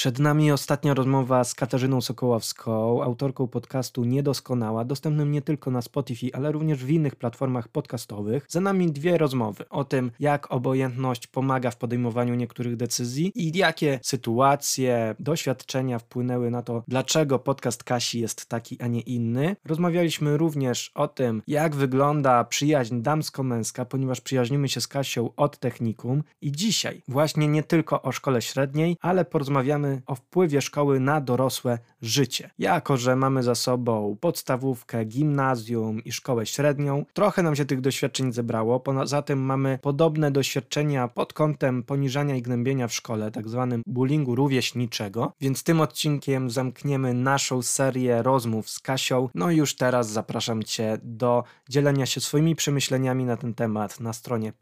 Przed nami ostatnia rozmowa z Katarzyną Sokołowską, autorką podcastu Niedoskonała, dostępnym nie tylko na Spotify, ale również w innych platformach podcastowych. Za nami 2 rozmowy o tym, jak obojętność pomaga w podejmowaniu niektórych decyzji i jakie sytuacje, doświadczenia wpłynęły na to, dlaczego podcast Kasi jest taki, a nie inny. Rozmawialiśmy również o tym, jak wygląda przyjaźń damsko-męska, ponieważ przyjaźnimy się z Kasią od technikum i dzisiaj właśnie nie tylko o szkole średniej, ale porozmawiamy o wpływie szkoły na dorosłe życie. Jako że mamy za sobą podstawówkę, gimnazjum i szkołę średnią, trochę nam się tych doświadczeń zebrało. Poza tym mamy podobne doświadczenia pod kątem poniżania i gnębienia w szkole, tak zwanym bullyingu rówieśniczego, więc tym odcinkiem zamkniemy naszą serię rozmów z Kasią. No i już teraz zapraszam Cię do dzielenia się swoimi przemyśleniami na ten temat na stronie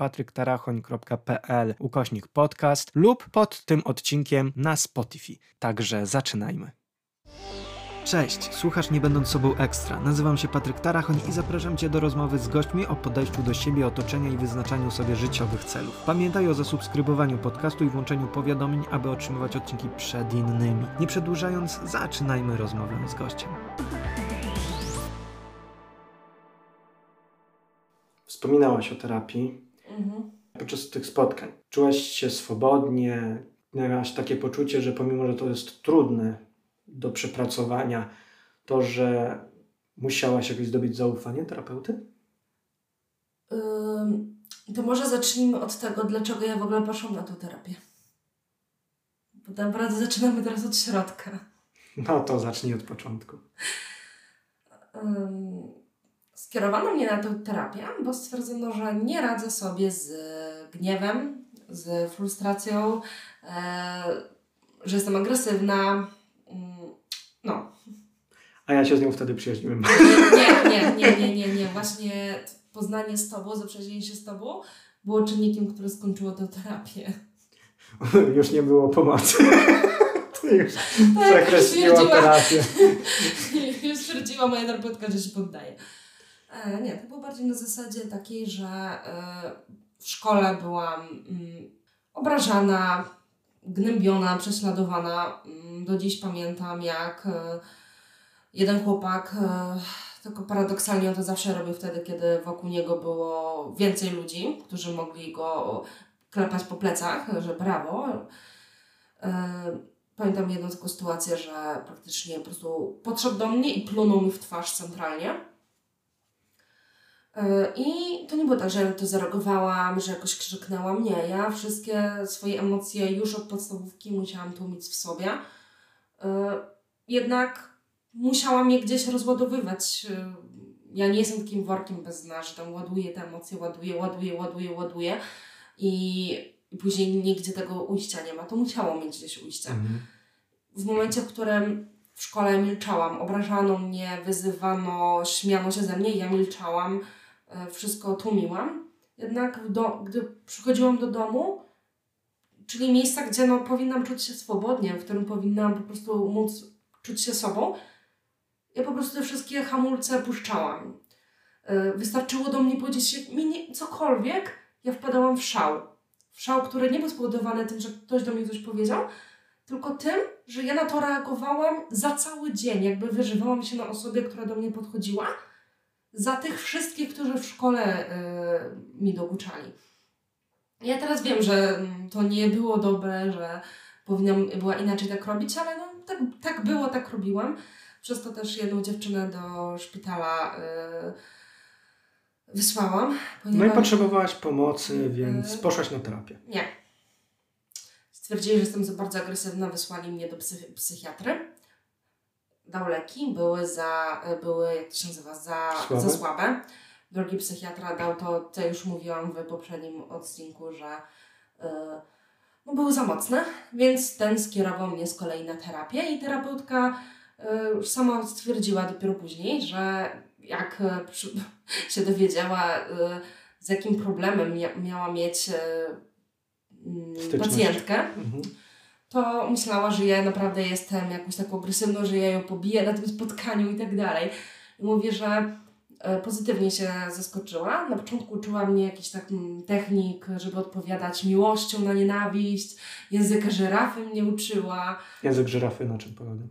patryktarachoń.pl/podcast lub pod tym odcinkiem na Spotify. Także zaczynajmy. Cześć, słuchasz Nie Będąc Sobą Ekstra. Nazywam się Patryk Tarachoń i zapraszam Cię do rozmowy z gośćmi o podejściu do siebie, otoczenia i wyznaczaniu sobie życiowych celów. Pamiętaj o zasubskrybowaniu podcastu i włączeniu powiadomień, aby otrzymywać odcinki przed innymi. Nie przedłużając, zaczynajmy rozmowę z gościem. Wspominałaś o terapii podczas tych spotkań. Czułaś się swobodnie, miałaś takie poczucie, że pomimo, że to jest trudne do przepracowania, to, że musiałaś jakoś zdobyć zaufanie terapeuty? To może zacznijmy od tego, dlaczego ja w ogóle poszłam na tę terapię. Bo tak naprawdę zaczynamy teraz od środka. No to zacznij od początku. Skierowano mnie na tę terapię, bo stwierdzono, że nie radzę sobie z gniewem, z frustracją, że jestem agresywna. No. A ja się z nią wtedy przyjaźniłem. Nie. Właśnie poznanie z Tobą, zaprzyjaźnienie się z Tobą było czynnikiem, który skończyło tę terapię. Już nie było pomocy. To już przekreśliła terapię. Już stwierdziła moja terapeutka, że się poddaje. Nie, to było bardziej na zasadzie takiej, że w szkole byłam obrażana, gnębiona, prześladowana. Do dziś pamiętam, jak jeden chłopak, tylko paradoksalnie on to zawsze robił wtedy, kiedy wokół niego było więcej ludzi, którzy mogli go klepać po plecach, że brawo. Pamiętam jedną taką sytuację, że praktycznie po prostu podszedł do mnie i plunął mi w twarz centralnie. I to nie było tak, że ja to zareagowałam, że jakoś krzyknęłam. Nie, ja wszystkie swoje emocje już od podstawówki musiałam tłumić w sobie. Jednak musiałam je gdzieś rozładowywać. Ja nie jestem takim workiem bez dna, że tam ładuję te emocje, ładuję i później nigdzie tego ujścia nie ma. To musiało mieć gdzieś ujście. W momencie, w którym w szkole milczałam, obrażano mnie, wyzywano, śmiano się ze mnie, ja milczałam, wszystko tłumiłam. Jednak gdy przychodziłam do domu, czyli miejsca, gdzie powinnam czuć się swobodnie, w którym powinnam po prostu móc czuć się sobą, ja po prostu te wszystkie hamulce puszczałam. Wystarczyło do mnie powiedzieć cokolwiek, ja wpadałam w szał. W szał, który nie był spowodowany tym, że ktoś do mnie coś powiedział, tylko tym, że ja na to reagowałam za cały dzień, jakby wyżywałam się na osobie, która do mnie podchodziła, za tych wszystkich, którzy w szkole mi dokuczali. Ja teraz wiem, że to nie było dobre, że była inaczej tak robić, ale tak było, tak robiłam. Przez to też jedną dziewczynę do szpitala wysłałam. No i potrzebowałaś pomocy, więc poszłaś na terapię. Nie. Stwierdzili, że jestem za bardzo agresywna, wysłali mnie do psychiatry. Dał leki, były jak to się nazywa, za słabe. Drugi psychiatra dał to, co już mówiłam w poprzednim odcinku, że były za mocne, więc ten skierował mnie z kolei na terapię i terapeutka już sama stwierdziła dopiero później, że jak się dowiedziała, z jakim problemem miała mieć pacjentkę, to myślała, że ja naprawdę jestem jakąś taką agresywną, że ja ją pobiję na tym spotkaniu i tak dalej. I mówię, że pozytywnie się zaskoczyła. Na początku uczyła mnie jakichś technik, żeby odpowiadać miłością na nienawiść. Języka żyrafy mnie uczyła. Język żyrafy na czym polega?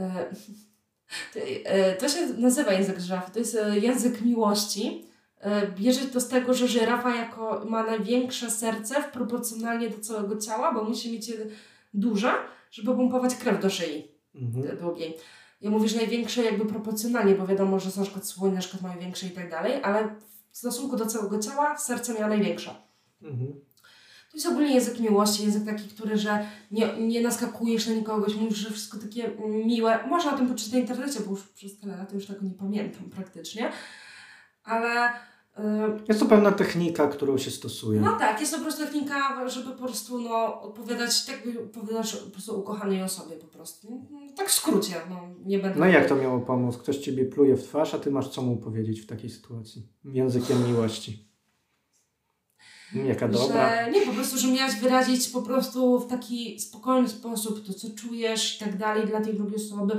To się nazywa język żyrafy. To jest język miłości. Bierze to z tego, że żyrafa ma największe serce proporcjonalnie do całego ciała, bo musi mieć je duże, żeby pompować krew do szyi długiej. Ja mówię, że największe jakby proporcjonalnie, bo wiadomo, że na przykład słonie na przykład mają większe i tak dalej, ale w stosunku do całego ciała serce miała największe. To jest ogólnie język miłości, język taki, który, że nie naskakujesz na nikogoś, mówisz, że wszystko takie miłe. Można o tym poczytać na internecie, bo już przez tyle lat już tego nie pamiętam praktycznie, ale... Jest to pewna technika, którą się stosuje. No tak, jest to po prostu technika, żeby po prostu odpowiadać, tak by opowiadasz po prostu ukochanej osobie po prostu. Tak w skrócie, nie będę... No i jak to miało pomóc? Ktoś ciebie pluje w twarz, a ty masz co mu powiedzieć w takiej sytuacji? Językiem miłości. Jaka dobra. Że nie, po prostu, że miałaś wyrazić po prostu w taki spokojny sposób to, co czujesz i tak dalej dla tej drugiej osoby,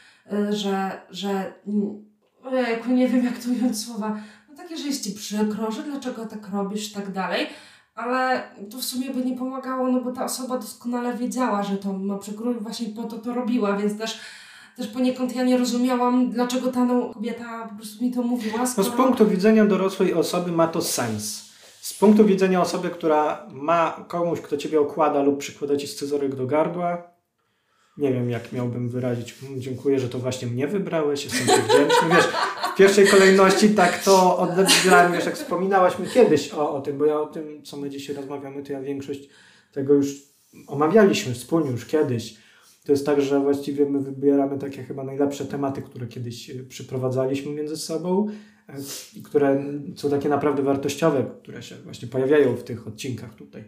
że nie wiem jak to ująć słowa, takie, że jest ci przykro, że dlaczego tak robisz i tak dalej, ale to w sumie by nie pomagało, bo ta osoba doskonale wiedziała, że to ma przykro i właśnie po to robiła, więc też poniekąd ja nie rozumiałam, dlaczego ta kobieta po prostu mi to mówiła. No z punktu widzenia dorosłej osoby ma to sens. Z punktu widzenia osoby, która ma komuś, kto ciebie okłada lub przykłada ci scyzoryk do gardła, nie wiem jak miałbym wyrazić, dziękuję, że to właśnie mnie wybrałeś, jestem ci wdzięczny, wiesz, w pierwszej kolejności tak to odbierałem, wiesz, jak wspominałaś mi kiedyś o tym, bo ja o tym, co my dzisiaj rozmawiamy, to ja większość tego już omawialiśmy wspólnie już kiedyś. To jest tak, że właściwie my wybieramy takie chyba najlepsze tematy, które kiedyś przyprowadzaliśmy między sobą i które są takie naprawdę wartościowe, które się właśnie pojawiają w tych odcinkach tutaj.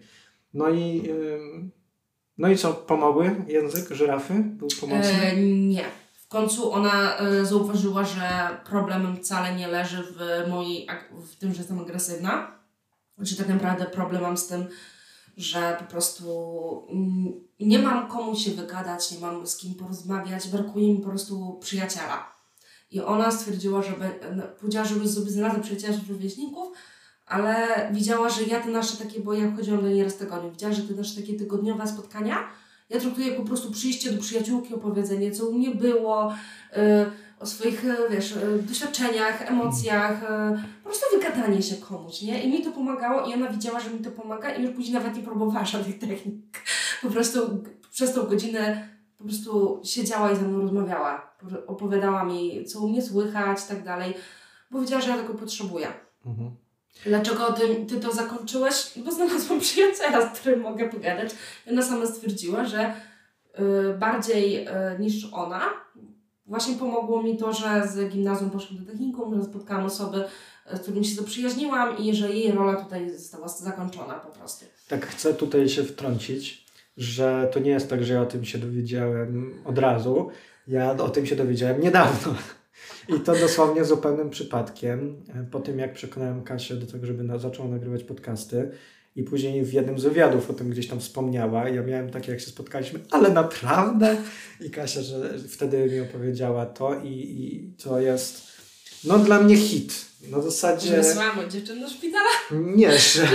No i co, pomogły? Język żyrafy był pomocny? Nie. W końcu ona zauważyła, że problemem wcale nie leży w tym, że jestem agresywna. Że tak naprawdę problem mam z tym, że po prostu nie mam komu się wygadać, nie mam z kim porozmawiać, brakuje mi po prostu przyjaciela. I ona stwierdziła, powiedziała, żeby sobie znalazła przyjaciela rówieśników, ale widziała, że ja te nasze takie, bo ja chodziłam do niej raz w tygodniu, widziała, że te nasze takie tygodniowe spotkania, ja traktuję po prostu przyjście do przyjaciółki, opowiedzenie, co u mnie było, o swoich, doświadczeniach, emocjach, po prostu wygadanie się komuś, nie? I mi to pomagało i ona widziała, że mi to pomaga i już później nawet nie próbowała żadnych technik. Po prostu przez tą godzinę po prostu siedziała i ze mną rozmawiała. Opowiadała mi, co u mnie słychać i tak dalej, bo wiedziała, że ja tego potrzebuję. Dlaczego ty to zakończyłeś? Bo znalazłam przyjaciela, z którym mogę pogadać. I ona sama stwierdziła, że bardziej niż ona, właśnie pomogło mi to, że z gimnazjum poszłam do technikum, że spotkałam osoby, z którymi się zaprzyjaźniłam i że jej rola tutaj została zakończona po prostu. Tak, chcę tutaj się wtrącić, że to nie jest tak, że ja o tym się dowiedziałem od razu. Ja o tym się dowiedziałem niedawno. I to dosłownie zupełnym przypadkiem. Po tym, jak przekonałem Kasię do tego, żeby zaczęła nagrywać podcasty i później w jednym z wywiadów o tym gdzieś tam wspomniała. Ja miałem takie, jak się spotkaliśmy, ale naprawdę? I Kasia, że wtedy mi opowiedziała to i to jest dla mnie hit. Na zasadzie... Że wysłałam dziewczyn do szpitala? Nie,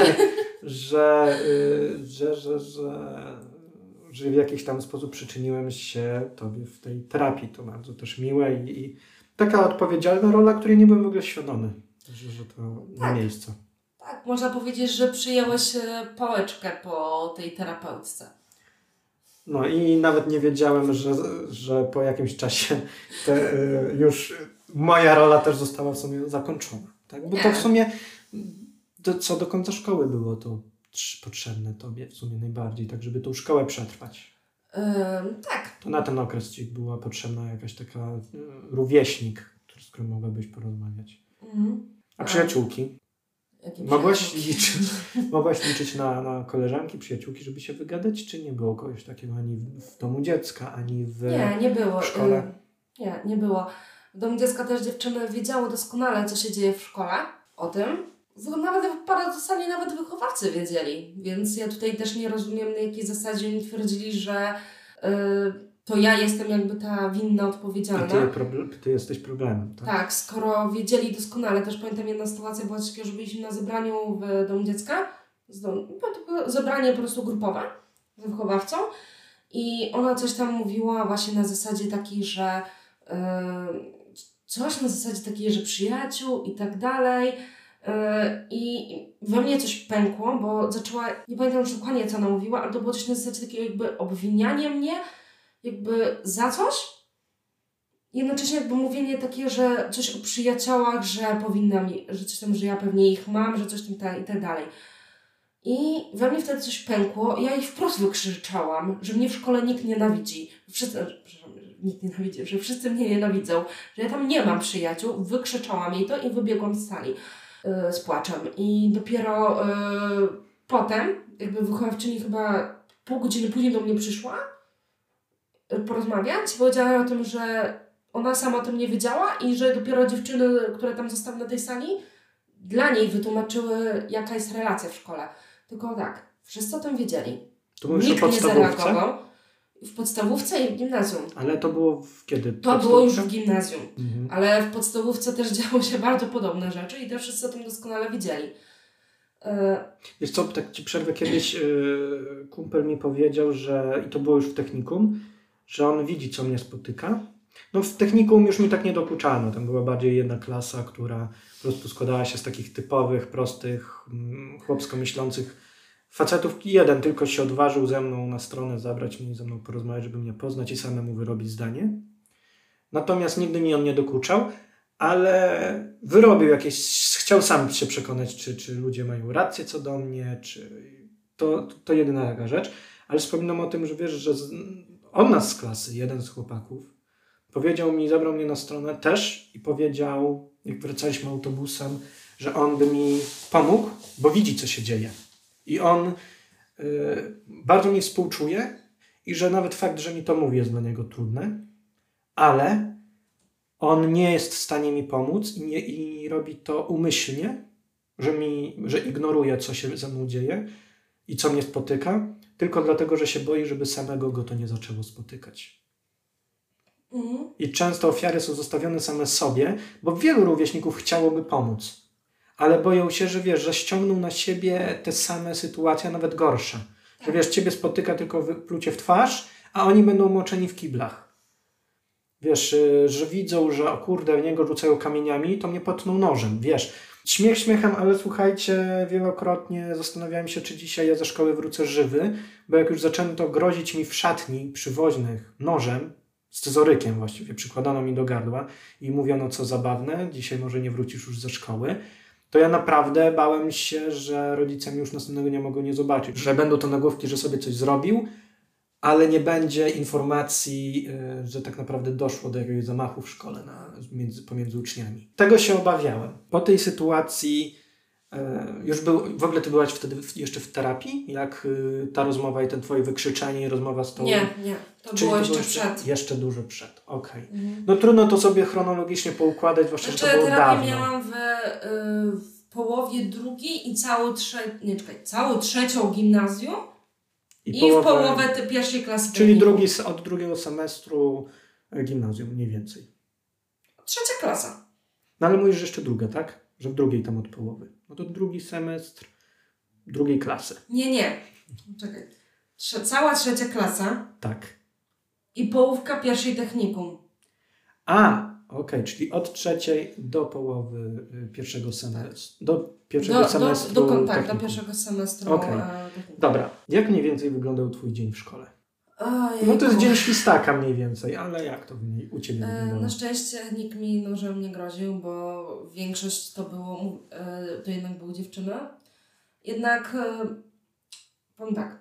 że w jakiś tam sposób przyczyniłem się tobie w tej terapii. To bardzo też miłe i taka odpowiedzialna rola, której nie byłem w ogóle świadomy, że to ma miejsce. Tak, można powiedzieć, że przyjęłeś pałeczkę po tej terapeutce. No i nawet nie wiedziałem, że po jakimś czasie już moja rola też została w sumie zakończona. Tak? Bo to w sumie co do końca szkoły było to potrzebne tobie w sumie najbardziej, tak żeby tą szkołę przetrwać. Tak. To na ten okres ci była potrzebna jakaś taka rówieśnik, z którym mogłabyś porozmawiać. A przyjaciółki? Mogłaś liczyć na koleżanki, przyjaciółki, żeby się wygadać, czy nie było kogoś takiego ani w domu dziecka, ani w szkole? Nie było. W domu dziecka też dziewczyny wiedziały doskonale, co się dzieje w szkole o tym. Nawet paradoksalnie nawet wychowawcy wiedzieli, więc ja tutaj też nie rozumiem, na jakiej zasadzie oni twierdzili, że to ja jestem jakby ta winna, odpowiedzialna. Ty jesteś problemem, tak? Tak, skoro wiedzieli doskonale. Też pamiętam, jedna sytuacja była takiego, że byliśmy na zebraniu w domu dziecka. To było zebranie po prostu grupowe z wychowawcą. I ona coś tam mówiła właśnie na zasadzie takiej, że coś na zasadzie takiej, że przyjaciół i tak dalej. I we mnie coś pękło, bo zaczęła, nie pamiętam już dokładnie co ona mówiła, ale to było coś na zasadzie takiego jakby obwiniania mnie jakby za coś. Jednocześnie jakby mówienie takie, że coś o przyjaciołach, że powinna mi, że coś tam, że ja pewnie ich mam, że coś tam i tak dalej. I we mnie wtedy coś pękło. Ja jej wprost wykrzyczałam, że mnie w szkole nikt nienawidzi. Nikt nienawidzi, że wszyscy mnie nienawidzą, że ja tam nie mam przyjaciół. Wykrzyczałam jej to i wybiegłam z sali z płaczem. I dopiero potem, jakby wychowawczyni chyba pół godziny później do mnie przyszła porozmawiać. Powiedziała o tym, że ona sama o tym nie wiedziała i że dopiero dziewczyny, które tam zostały na tej sali, dla niej wytłumaczyły, jaka jest relacja w szkole. Tylko tak, wszyscy o tym wiedzieli. Nikt nie zareagował. W podstawówce i w gimnazjum. Ale to było kiedy? To było już w gimnazjum. Ale w podstawówce też działy się bardzo podobne rzeczy i też wszyscy o tym doskonale wiedzieli. Wiesz co, tak ci przerwę, kiedyś kumpel mi powiedział, że, i to było już w technikum, że on widzi, co mnie spotyka. No w technikum już mi tak nie dokuczano. Tam była bardziej jedna klasa, która po prostu składała się z takich typowych, prostych, chłopsko myślących facetów. Jeden tylko się odważył ze mną na stronę zabrać mnie i ze mną porozmawiać, żeby mnie poznać i samemu wyrobić zdanie. Natomiast nigdy mi on nie dokuczał, ale wyrobił jakieś, chciał sam się przekonać, czy ludzie mają rację co do mnie, czy to jedyna taka rzecz. Ale wspominam o tym, że wiesz, że on nas z klasy, jeden z chłopaków, powiedział mi, zabrał mnie na stronę też i powiedział, jak wracaliśmy autobusem, że on by mi pomógł, bo widzi, co się dzieje. I on bardzo mi współczuje i że nawet fakt, że mi to mówi, jest dla niego trudne, ale on nie jest w stanie mi pomóc i robi to umyślnie, że ignoruje, co się ze mną dzieje i co mnie spotyka, tylko dlatego, że się boi, żeby samego go to nie zaczęło spotykać. I często ofiary są zostawione same sobie, bo wielu rówieśników chciałoby pomóc. Ale boją się, że wiesz, że ściągną na siebie te same sytuacje, a nawet gorsze. Tak. Że wiesz, ciebie spotyka tylko plucie w twarz, a oni będą moczeni w kiblach. Wiesz, że widzą, że o kurde, w niego rzucają kamieniami, to mnie potną nożem, wiesz. Śmiech śmiechem, ale słuchajcie, wielokrotnie zastanawiałem się, czy dzisiaj ja ze szkoły wrócę żywy, bo jak już zaczęto grozić mi w szatni przywoźnych nożem, scyzorykiem właściwie, przykładano mi do gardła i mówiono, co zabawne, dzisiaj może nie wrócisz już ze szkoły, to ja naprawdę bałem się, że rodzice mi już następnego dnia mogą nie zobaczyć. Że będą to nagłówki, że sobie coś zrobił, ale nie będzie informacji, że tak naprawdę doszło do jakiegoś zamachu w szkole pomiędzy uczniami. Tego się obawiałem. Po tej sytuacji w ogóle ty byłaś wtedy jeszcze w terapii? Jak ta rozmowa i ten twoje wykrzyczenie i rozmowa z tobą? Nie. To było jeszcze przed. Jeszcze dużo przed, okej. No trudno to sobie chronologicznie poukładać, zwłaszcza, że to było terapię dawno. miałam w połowie drugiej i całą trzecią gimnazjum i w połowę pierwszej klasy. Czyli od drugiego semestru gimnazjum mniej więcej. Trzecia klasa. No ale mówisz, że jeszcze druga, tak? Że w drugiej tam od połowy. No to drugi semestr drugiej klasy. Nie. Czekaj. Cała trzecia klasa. Tak. I połówka pierwszej technikum. Okej, czyli od trzeciej do połowy pierwszego semestru. Do pierwszego semestru. Tak, do pierwszego semestru. Okay. Dobra. Jak mniej więcej wyglądał twój dzień w szkole? No to jest dzień świstaka mniej więcej, ale jak to u ciebie wyglądało? Na szczęście nikt mi nożem nie groził, bo większość to jednak były dziewczyny. Jednak powiem tak,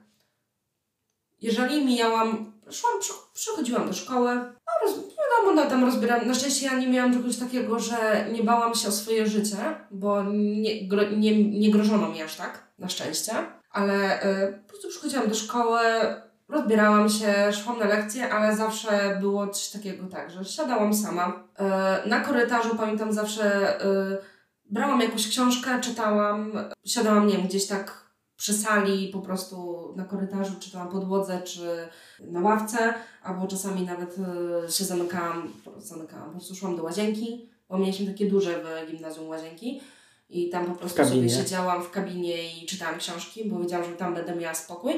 jeżeli przychodziłam do szkoły, tam rozbierałam. Na szczęście ja nie miałam czegoś takiego, że nie bałam się o swoje życie, bo nie grożono mi aż tak, na szczęście. Ale po prostu przychodziłam do szkoły, rozbierałam się, szłam na lekcje, ale zawsze było coś takiego tak, że siadałam sama. Na korytarzu pamiętam zawsze brałam jakąś książkę, czytałam, siadałam, nie wiem, gdzieś tak przy sali, po prostu na korytarzu, czy to na podłodze, czy na ławce, albo czasami nawet się zamykałam, po prostu szłam do łazienki, bo mieliśmy takie duże w gimnazjum łazienki i tam po prostu sobie siedziałam w kabinie i czytałam książki, bo wiedziałam, że tam będę miała spokój.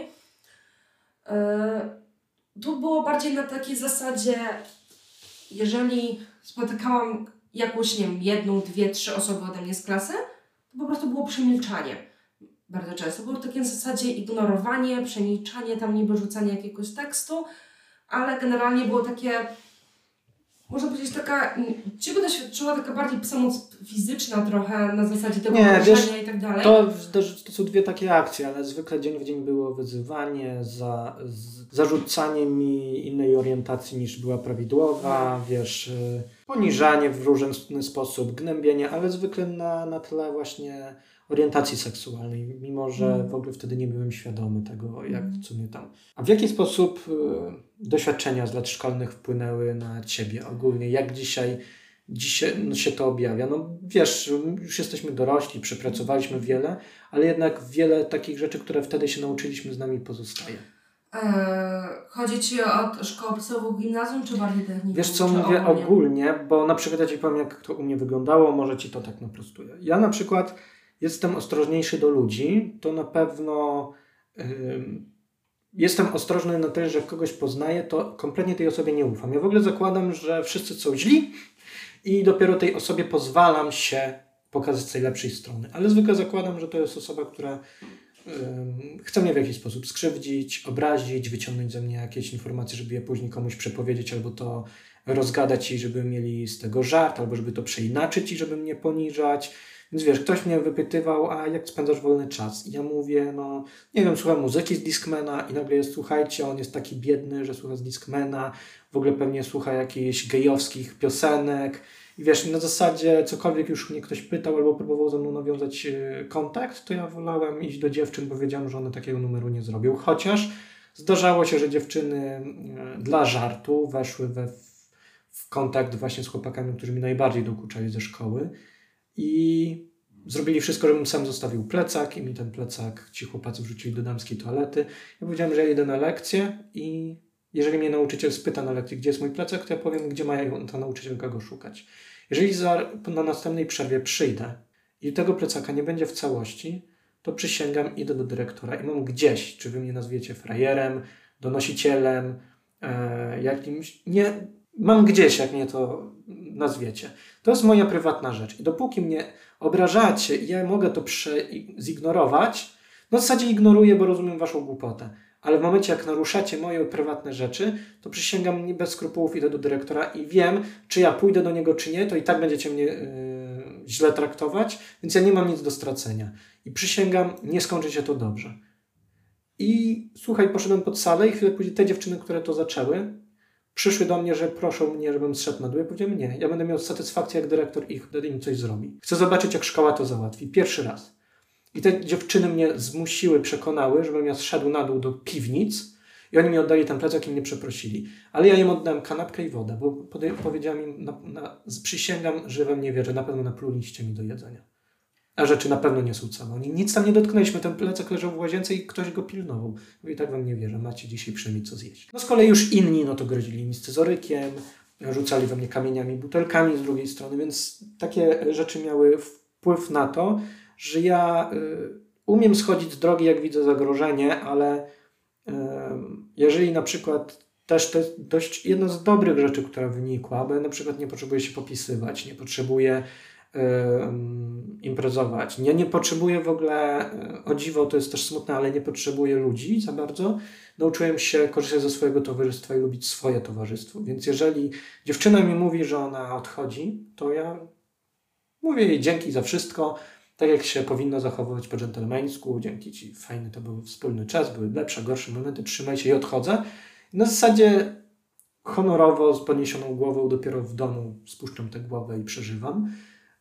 Tu było bardziej na takiej zasadzie, jeżeli spotykałam jakąś, nie wiem, 1, 2, 3 osoby ode mnie z klasy, to po prostu było przemilczanie. Bardzo często było w takiej zasadzie ignorowanie, przemilczanie, tam niby rzucanie jakiegoś tekstu, ale generalnie było takie, można powiedzieć, taka, ciebie doświadczyła taka bardziej pomoc fizyczna trochę, na zasadzie tego poruszania i tak dalej. To są dwie takie akcje, ale zwykle dzień w dzień było wyzywanie, zarzucanie mi innej orientacji niż była prawidłowa, poniżanie w różny sposób, gnębienie, ale zwykle na tle właśnie orientacji seksualnej, mimo że w ogóle wtedy nie byłem świadomy tego, co mnie tam. A w jaki sposób doświadczenia z lat szkolnych wpłynęły na ciebie ogólnie? Jak dzisiaj się to objawia? No wiesz, już jesteśmy dorośli, przepracowaliśmy wiele, ale jednak wiele takich rzeczy, które wtedy się nauczyliśmy, z nami pozostaje. Chodzi Ci o szkołę podstawową, gimnazjum, czy bardziej technikum? Wiesz co, mówię ogólnie, bo na przykład ja Ci powiem, jak to u mnie wyglądało, może Ci to tak naprostuję. Ja na przykład jestem ostrożniejszy do ludzi, to na pewno jestem ostrożny na tyle, że jak kogoś poznaję, to kompletnie tej osobie nie ufam. Ja w ogóle zakładam, że wszyscy są źli i dopiero tej osobie pozwalam się pokazać z tej lepszej strony. Ale zwykle zakładam, że to jest osoba, która chce mnie w jakiś sposób skrzywdzić, obrazić, wyciągnąć ze mnie jakieś informacje, żeby je później komuś przepowiedzieć, albo to rozgadać i żeby mieli z tego żart, albo żeby to przeinaczyć i żeby mnie poniżać. Więc wiesz, ktoś mnie wypytywał, a jak spędzasz wolny czas? I ja mówię, no nie wiem, słucham muzyki z Discmana i nagle jest, słuchajcie, on jest taki biedny, że słucha z Discmana, w ogóle pewnie słucha jakichś gejowskich piosenek. I wiesz, na zasadzie cokolwiek już mnie ktoś pytał albo próbował ze mną nawiązać kontakt, to ja wolałem iść do dziewczyn, bo wiedziałem, że one takiego numeru nie zrobią. Chociaż zdarzało się, że dziewczyny dla żartu weszły w kontakt właśnie z chłopakami, którzy mi najbardziej dokuczali ze szkoły i zrobili wszystko, żebym sam zostawił plecak i mi ten plecak ci chłopacy wrzucili do damskiej toalety. Ja powiedziałem, że ja idę na lekcję i jeżeli mnie nauczyciel spyta na lekcji, gdzie jest mój plecak, to ja powiem, gdzie ma ta nauczycielka go szukać. Jeżeli na następnej przerwie przyjdę i tego plecaka nie będzie w całości, to przysięgam, idę do dyrektora i mam gdzieś, czy wy mnie nazwiecie frajerem, donosicielem, jakimś... Nie, mam gdzieś, jak mnie to nazwiecie. To jest moja prywatna rzecz. I dopóki mnie obrażacie i ja mogę to zignorować, no w zasadzie ignoruję, bo rozumiem waszą głupotę. Ale w momencie, jak naruszacie moje prywatne rzeczy, to przysięgam, nie bez skrupułów idę do dyrektora i wiem, czy ja pójdę do niego, czy nie, to i tak będziecie mnie źle traktować, więc ja nie mam nic do stracenia. I przysięgam, nie skończy się to dobrze. I słuchaj, poszedłem pod salę i chwilę później te dziewczyny, które to zaczęły, przyszły do mnie, że proszą mnie, żebym zszedł na dół. Ja powiedziałem, nie, ja będę miał satysfakcję, jak dyrektor im coś zrobi. Chcę zobaczyć, jak szkoła to załatwi. Pierwszy raz. I te dziewczyny mnie zmusiły, przekonały, żebym ja zszedł na dół do piwnic i oni mi oddali ten plecak i mnie przeprosili. Ale ja im oddałem kanapkę i wodę, bo powiedziałem im, przysięgam, że we mnie wierzę, na pewno napluliście mi do jedzenia. A rzeczy na pewno nie są całe. Oni nic tam nie dotknęliśmy, ten plecak leżał w łazience i ktoś go pilnował. I tak wam nie wierzę, macie dzisiaj przynajmniej co zjeść. No z kolei już inni, no to grozili mi scyzorykiem, rzucali we mnie kamieniami, butelkami z drugiej strony, więc takie rzeczy miały wpływ na to, że ja umiem schodzić z drogi, jak widzę zagrożenie, ale jeżeli na przykład też to jest dość jedna z dobrych rzeczy, która wynikła, bo ja na przykład nie potrzebuję się popisywać, nie potrzebuję imprezować. Ja nie potrzebuję w ogóle, o dziwo, to jest też smutne, ale nie potrzebuję ludzi za bardzo. Nauczyłem się korzystać ze swojego towarzystwa i lubić swoje towarzystwo. Więc jeżeli dziewczyna mi mówi, że ona odchodzi, to ja mówię jej dzięki za wszystko, tak jak się powinno zachowywać po dżentelmeńsku, dzięki ci, fajny to był wspólny czas, były lepsze, gorsze momenty, trzymaj się i odchodzę. I na zasadzie honorowo, z podniesioną głową, dopiero w domu spuszczam tę głowę i przeżywam.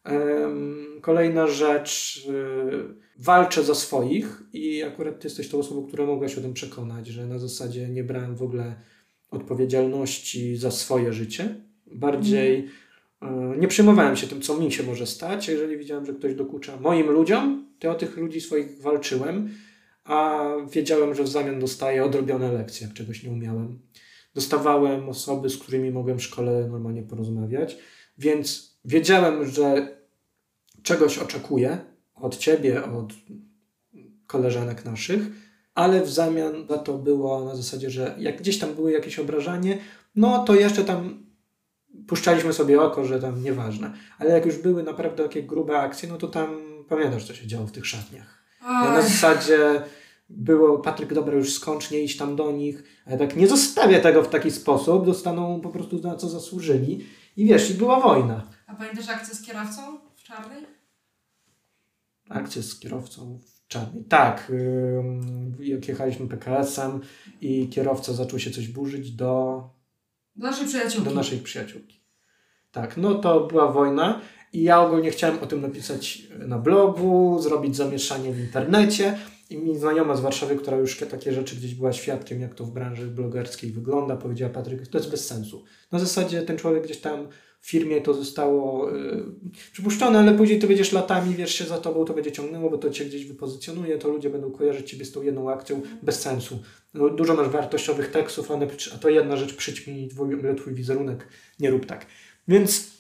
Kolejna rzecz, walczę za swoich i akurat ty jesteś tą osobą, która mogła się o tym przekonać, że na zasadzie nie brałem w ogóle odpowiedzialności za swoje życie. Bardziej nie przejmowałem się tym, co mi się może stać. Jeżeli widziałem, że ktoś dokucza moim ludziom, to ja o tych ludzi swoich walczyłem, a wiedziałem, że w zamian dostaję odrobione lekcje, jak czegoś nie umiałem. Dostawałem osoby, z którymi mogłem w szkole normalnie porozmawiać, więc wiedziałem, że czegoś oczekuję od ciebie, od koleżanek naszych, ale w zamian za to było na zasadzie, że jak gdzieś tam były jakieś obrażanie, no to jeszcze tam puszczaliśmy sobie oko, że tam nieważne. Ale jak już były naprawdę takie grube akcje, no to tam pamiętasz, co się działo w tych szatniach. Ja na zasadzie było, Patryk, dobra, już skończ, nie idź tam do nich. A ja tak, nie zostawię tego w taki sposób, dostaną po prostu na co zasłużyli. I wiesz, i była wojna. A pamiętasz akcję z kierowcą w Czarnej? Akcję z kierowcą w Czarnej. Tak, jak jechaliśmy PKS-em i kierowca zaczął się coś burzyć do naszej przyjaciółki. Tak, no to była wojna i ja ogólnie chciałem o tym napisać na blogu, zrobić zamieszanie w internecie i mi znajoma z Warszawy, która już takie rzeczy gdzieś była świadkiem, jak to w branży blogerskiej wygląda, powiedziała: Patryk, to jest bez sensu. Na zasadzie ten człowiek gdzieś tam w firmie to zostało przypuszczone, ale później ty będziesz latami, wiesz, się za tobą to będzie ciągnęło, bo to cię gdzieś wypozycjonuje, to ludzie będą kojarzyć ciebie z tą jedną akcją, bez sensu. No, dużo masz wartościowych tekstów, a to jedna rzecz, przyćmi twój wizerunek, nie rób tak. Więc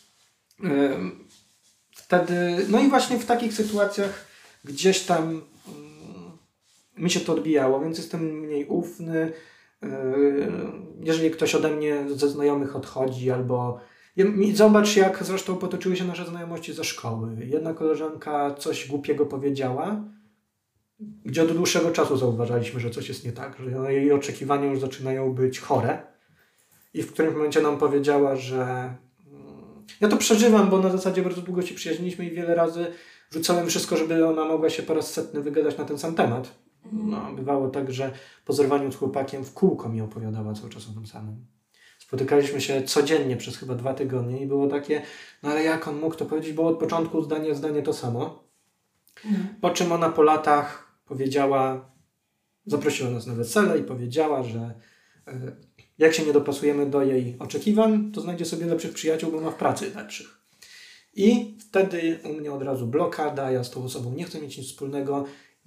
wtedy, no i właśnie w takich sytuacjach gdzieś tam mi się to odbijało, więc jestem mniej ufny. Jeżeli ktoś ode mnie ze znajomych odchodzi albo... Zobacz, jak zresztą potoczyły się nasze znajomości ze szkoły. Jedna koleżanka coś głupiego powiedziała, gdzie od dłuższego czasu zauważaliśmy, że coś jest nie tak, że jej oczekiwania już zaczynają być chore. I w którymś momencie nam powiedziała, że... Ja to przeżywam, bo na zasadzie bardzo długo się przyjaźniliśmy i wiele razy rzucałem wszystko, żeby ona mogła się po raz setny wygadać na ten sam temat. No, bywało tak, że po zerwaniu z chłopakiem w kółko mi opowiadała cały czas o tym samym. Spotykaliśmy się codziennie przez chyba 2 tygodnie i było takie, no ale jak on mógł to powiedzieć, bo od początku zdanie w zdanie to samo. Po czym ona po latach powiedziała, zaprosiła nas na wesele i powiedziała, że jak się nie dopasujemy do jej oczekiwań, to znajdzie sobie lepszych przyjaciół, bo ma w pracy lepszych. I wtedy u mnie od razu blokada, ja z tą osobą nie chcę mieć nic wspólnego,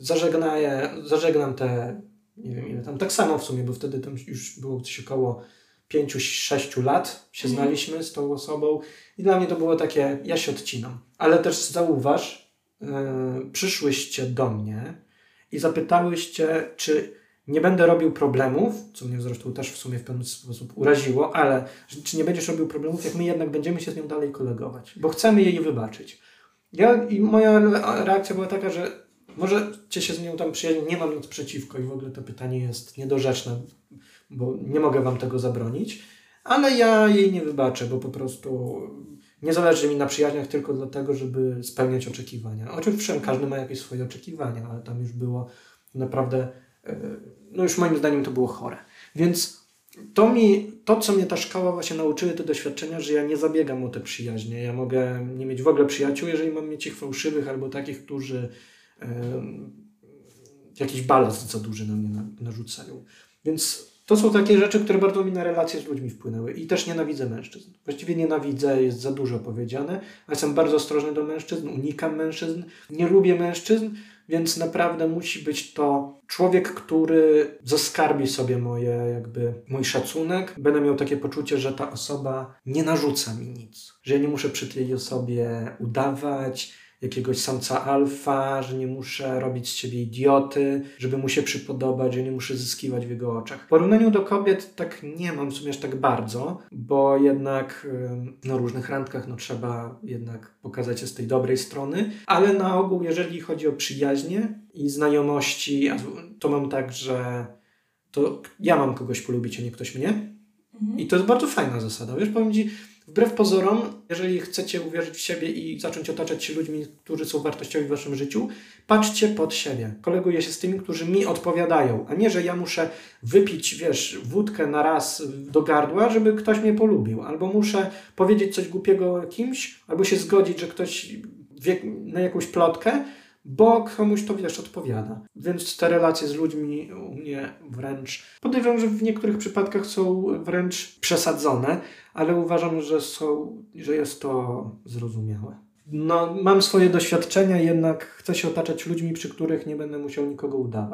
zażegnam te, nie wiem ile tam, tak samo w sumie, bo wtedy tam już było coś około 5-6 lat się znaliśmy z tą osobą i dla mnie to było takie, ja się odcinam. Ale też zauważ, przyszłyście do mnie i zapytałyście, czy nie będę robił problemów, co mnie zresztą też w sumie w pewien sposób uraziło, ale czy nie będziesz robił problemów, jak my jednak będziemy się z nią dalej kolegować, bo chcemy jej wybaczyć. I moja reakcja była taka, że możecie się z nią tam przyjaźnić, nie mam nic przeciwko i w ogóle to pytanie jest niedorzeczne, bo nie mogę wam tego zabronić, ale ja jej nie wybaczę, bo po prostu nie zależy mi na przyjaźniach tylko dlatego, żeby spełniać oczekiwania. Oczywiście każdy ma jakieś swoje oczekiwania, ale tam już było naprawdę, no już moim zdaniem to było chore. Więc to, co mnie ta szkoła właśnie nauczyły, te doświadczenia, że ja nie zabiegam o te przyjaźnie. Ja mogę nie mieć w ogóle przyjaciół, jeżeli mam mieć ich fałszywych albo takich, którzy jakiś balast za duży na mnie narzucają. Więc to są takie rzeczy, które bardzo mi na relacje z ludźmi wpłynęły. I też nienawidzę mężczyzn. Właściwie nienawidzę, jest za dużo powiedziane, ale jestem bardzo ostrożny do mężczyzn, unikam mężczyzn, nie lubię mężczyzn, więc naprawdę musi być to człowiek, który zaskarbi sobie mój szacunek. Będę miał takie poczucie, że ta osoba nie narzuca mi nic. Że ja nie muszę przy tej osobie udawać jakiegoś samca alfa, że nie muszę robić z siebie idioty, żeby mu się przypodobać, że nie muszę zyskiwać w jego oczach. W porównaniu do kobiet tak nie mam w sumie aż tak bardzo, bo jednak na różnych randkach trzeba jednak pokazać się z tej dobrej strony, ale na ogół, jeżeli chodzi o przyjaźnie i znajomości, to mam tak, że to ja mam kogoś polubić, a nie ktoś mnie. I to jest bardzo fajna zasada. Wiesz, powiem Ci, wbrew pozorom, jeżeli chcecie uwierzyć w siebie i zacząć otaczać się ludźmi, którzy są wartościowi w waszym życiu, patrzcie pod siebie. Koleguję się z tymi, którzy mi odpowiadają, a nie, że ja muszę wypić, wódkę na raz do gardła, żeby ktoś mnie polubił. Albo muszę powiedzieć coś głupiego kimś, albo się zgodzić, że ktoś wie na jakąś plotkę, bo komuś to, odpowiada. Więc te relacje z ludźmi u mnie wręcz, podejrzewam, że w niektórych przypadkach są wręcz przesadzone, ale uważam, że jest to zrozumiałe. Mam swoje doświadczenia, jednak chcę się otaczać ludźmi, przy których nie będę musiał nikogo udawać.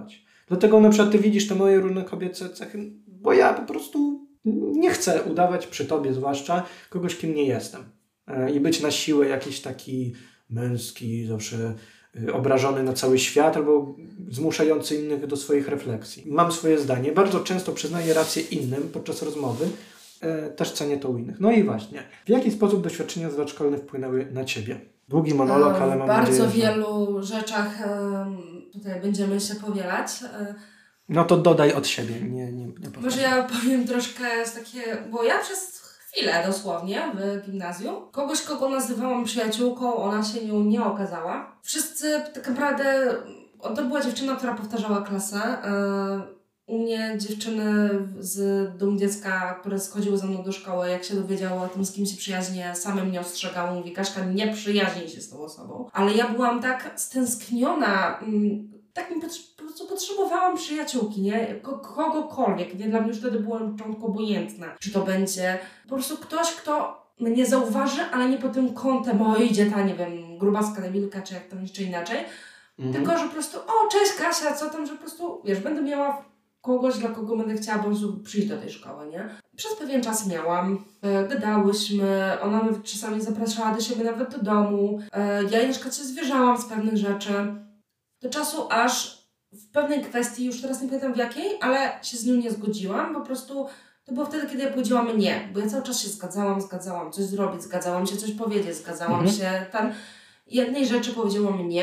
Dlatego na przykład ty widzisz te moje różne kobiece cechy, bo ja po prostu nie chcę udawać przy tobie zwłaszcza kogoś, kim nie jestem. I być na siłę jakiś taki męski, zawsze obrażony na cały świat albo zmuszający innych do swoich refleksji. Mam swoje zdanie, bardzo często przyznaję rację innym podczas rozmowy, też cenię to u innych. No i właśnie, w jaki sposób doświadczenia z lat szkolnych wpłynęły na ciebie? Długi monolog, ale mam nadzieję, że... W bardzo wielu rzeczach tutaj będziemy się powielać. No to dodaj od siebie, nie Może ja powiem troszkę bo ja przez chwilę dosłownie w gimnazjum kogoś, kogo nazywałam przyjaciółką, ona się nią nie okazała. Wszyscy tak naprawdę, to była dziewczyna, która powtarzała klasę. U mnie dziewczyny z domu dziecka, które schodziły ze mną do szkoły, jak się dowiedziały o tym, z kim się przyjaźnię, same mnie ostrzegały. Mówi, Kaśka, nie przyjaźnij się z tą osobą. Ale ja byłam tak stęskniona, tak mi po prostu potrzebowałam przyjaciółki, nie? Kogokolwiek, nie? Dla mnie już wtedy było na początku obojętne. Czy to będzie po prostu ktoś, kto mnie zauważy, ale nie pod tym kątem, o idzie ta, nie wiem, grubaska debilka, czy jak tam jeszcze inaczej. Tylko, że po prostu, o cześć Kasia, co tam, że po prostu, wiesz, będę miała kogoś, dla kogo będę chciała po prostu przyjść do tej szkoły, nie? Przez pewien czas miałam, gadałyśmy, ona mnie czasami zapraszała do siebie nawet do domu, ja jej na przykład się zwierzałam z pewnych rzeczy. Do czasu, aż w pewnej kwestii, już teraz nie pamiętam w jakiej, ale się z nią nie zgodziłam. Po prostu to było wtedy, kiedy ja powiedziałam nie. Bo ja cały czas się zgadzałam coś zrobić, zgadzałam się coś powiedzieć, zgadzałam się jednej rzeczy powiedziałam nie.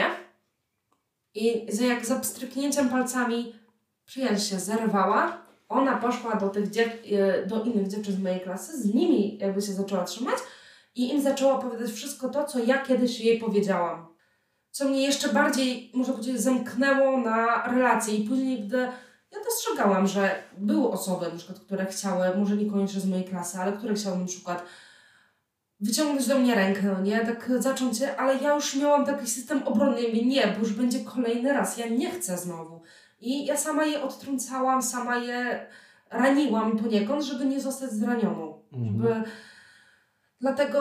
I jak za pstryknięciem palcami przyjaźń się zerwała. Ona poszła do innych dziewczyn z mojej klasy, z nimi jakby się zaczęła trzymać i im zaczęła opowiadać wszystko to, co ja kiedyś jej powiedziałam. Co mnie jeszcze bardziej, można powiedzieć, zamknęło na relacje. I później, gdy ja dostrzegałam, że były osoby, na przykład, które chciały, może niekoniecznie z mojej klasy, ale które chciały na przykład wyciągnąć do mnie rękę, no nie, tak zacząć się, ale ja już miałam taki system obronny, ja mówię, nie, bo już będzie kolejny raz, ja nie chcę znowu. I ja sama je odtrącałam, sama je raniłam poniekąd, żeby nie zostać zranioną. Dlatego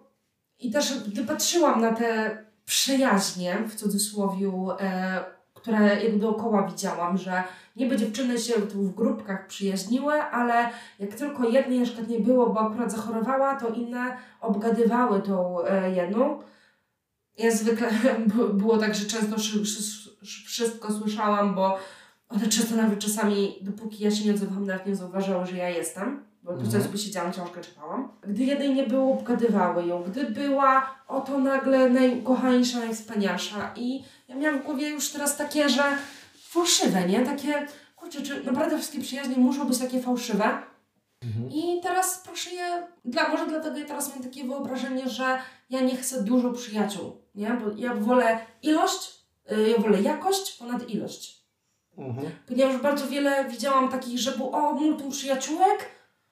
i też gdy patrzyłam na te przyjaźnie, w cudzysłowiu, które jakby dookoła widziałam, że niby dziewczyny się tu w grupkach przyjaźniły, ale jak tylko jednej na przykład nie było, bo akurat zachorowała, to inne obgadywały tą jedną. Ja zwykle było tak, że często wszystko słyszałam, bo one często nawet czasami, dopóki ja się nie odzywałam, nawet nie zauważały, że ja jestem. Bo po prostu sobie siedziałam, książkę czytałam. Gdy jednej nie było, obgadywały ją. Gdy była, oto nagle najkochańsza, najwspanialsza. I ja miałam w głowie już teraz takie, że fałszywe, nie? Takie, kurczę, czy naprawdę wszystkie przyjaźnie muszą być takie fałszywe? I teraz proszę je, może dlatego ja teraz mam takie wyobrażenie, że ja nie chcę dużo przyjaciół, nie? Bo ja wolę ja wolę jakość ponad ilość. Ponieważ bardzo wiele widziałam takich, że było multum przyjaciółek,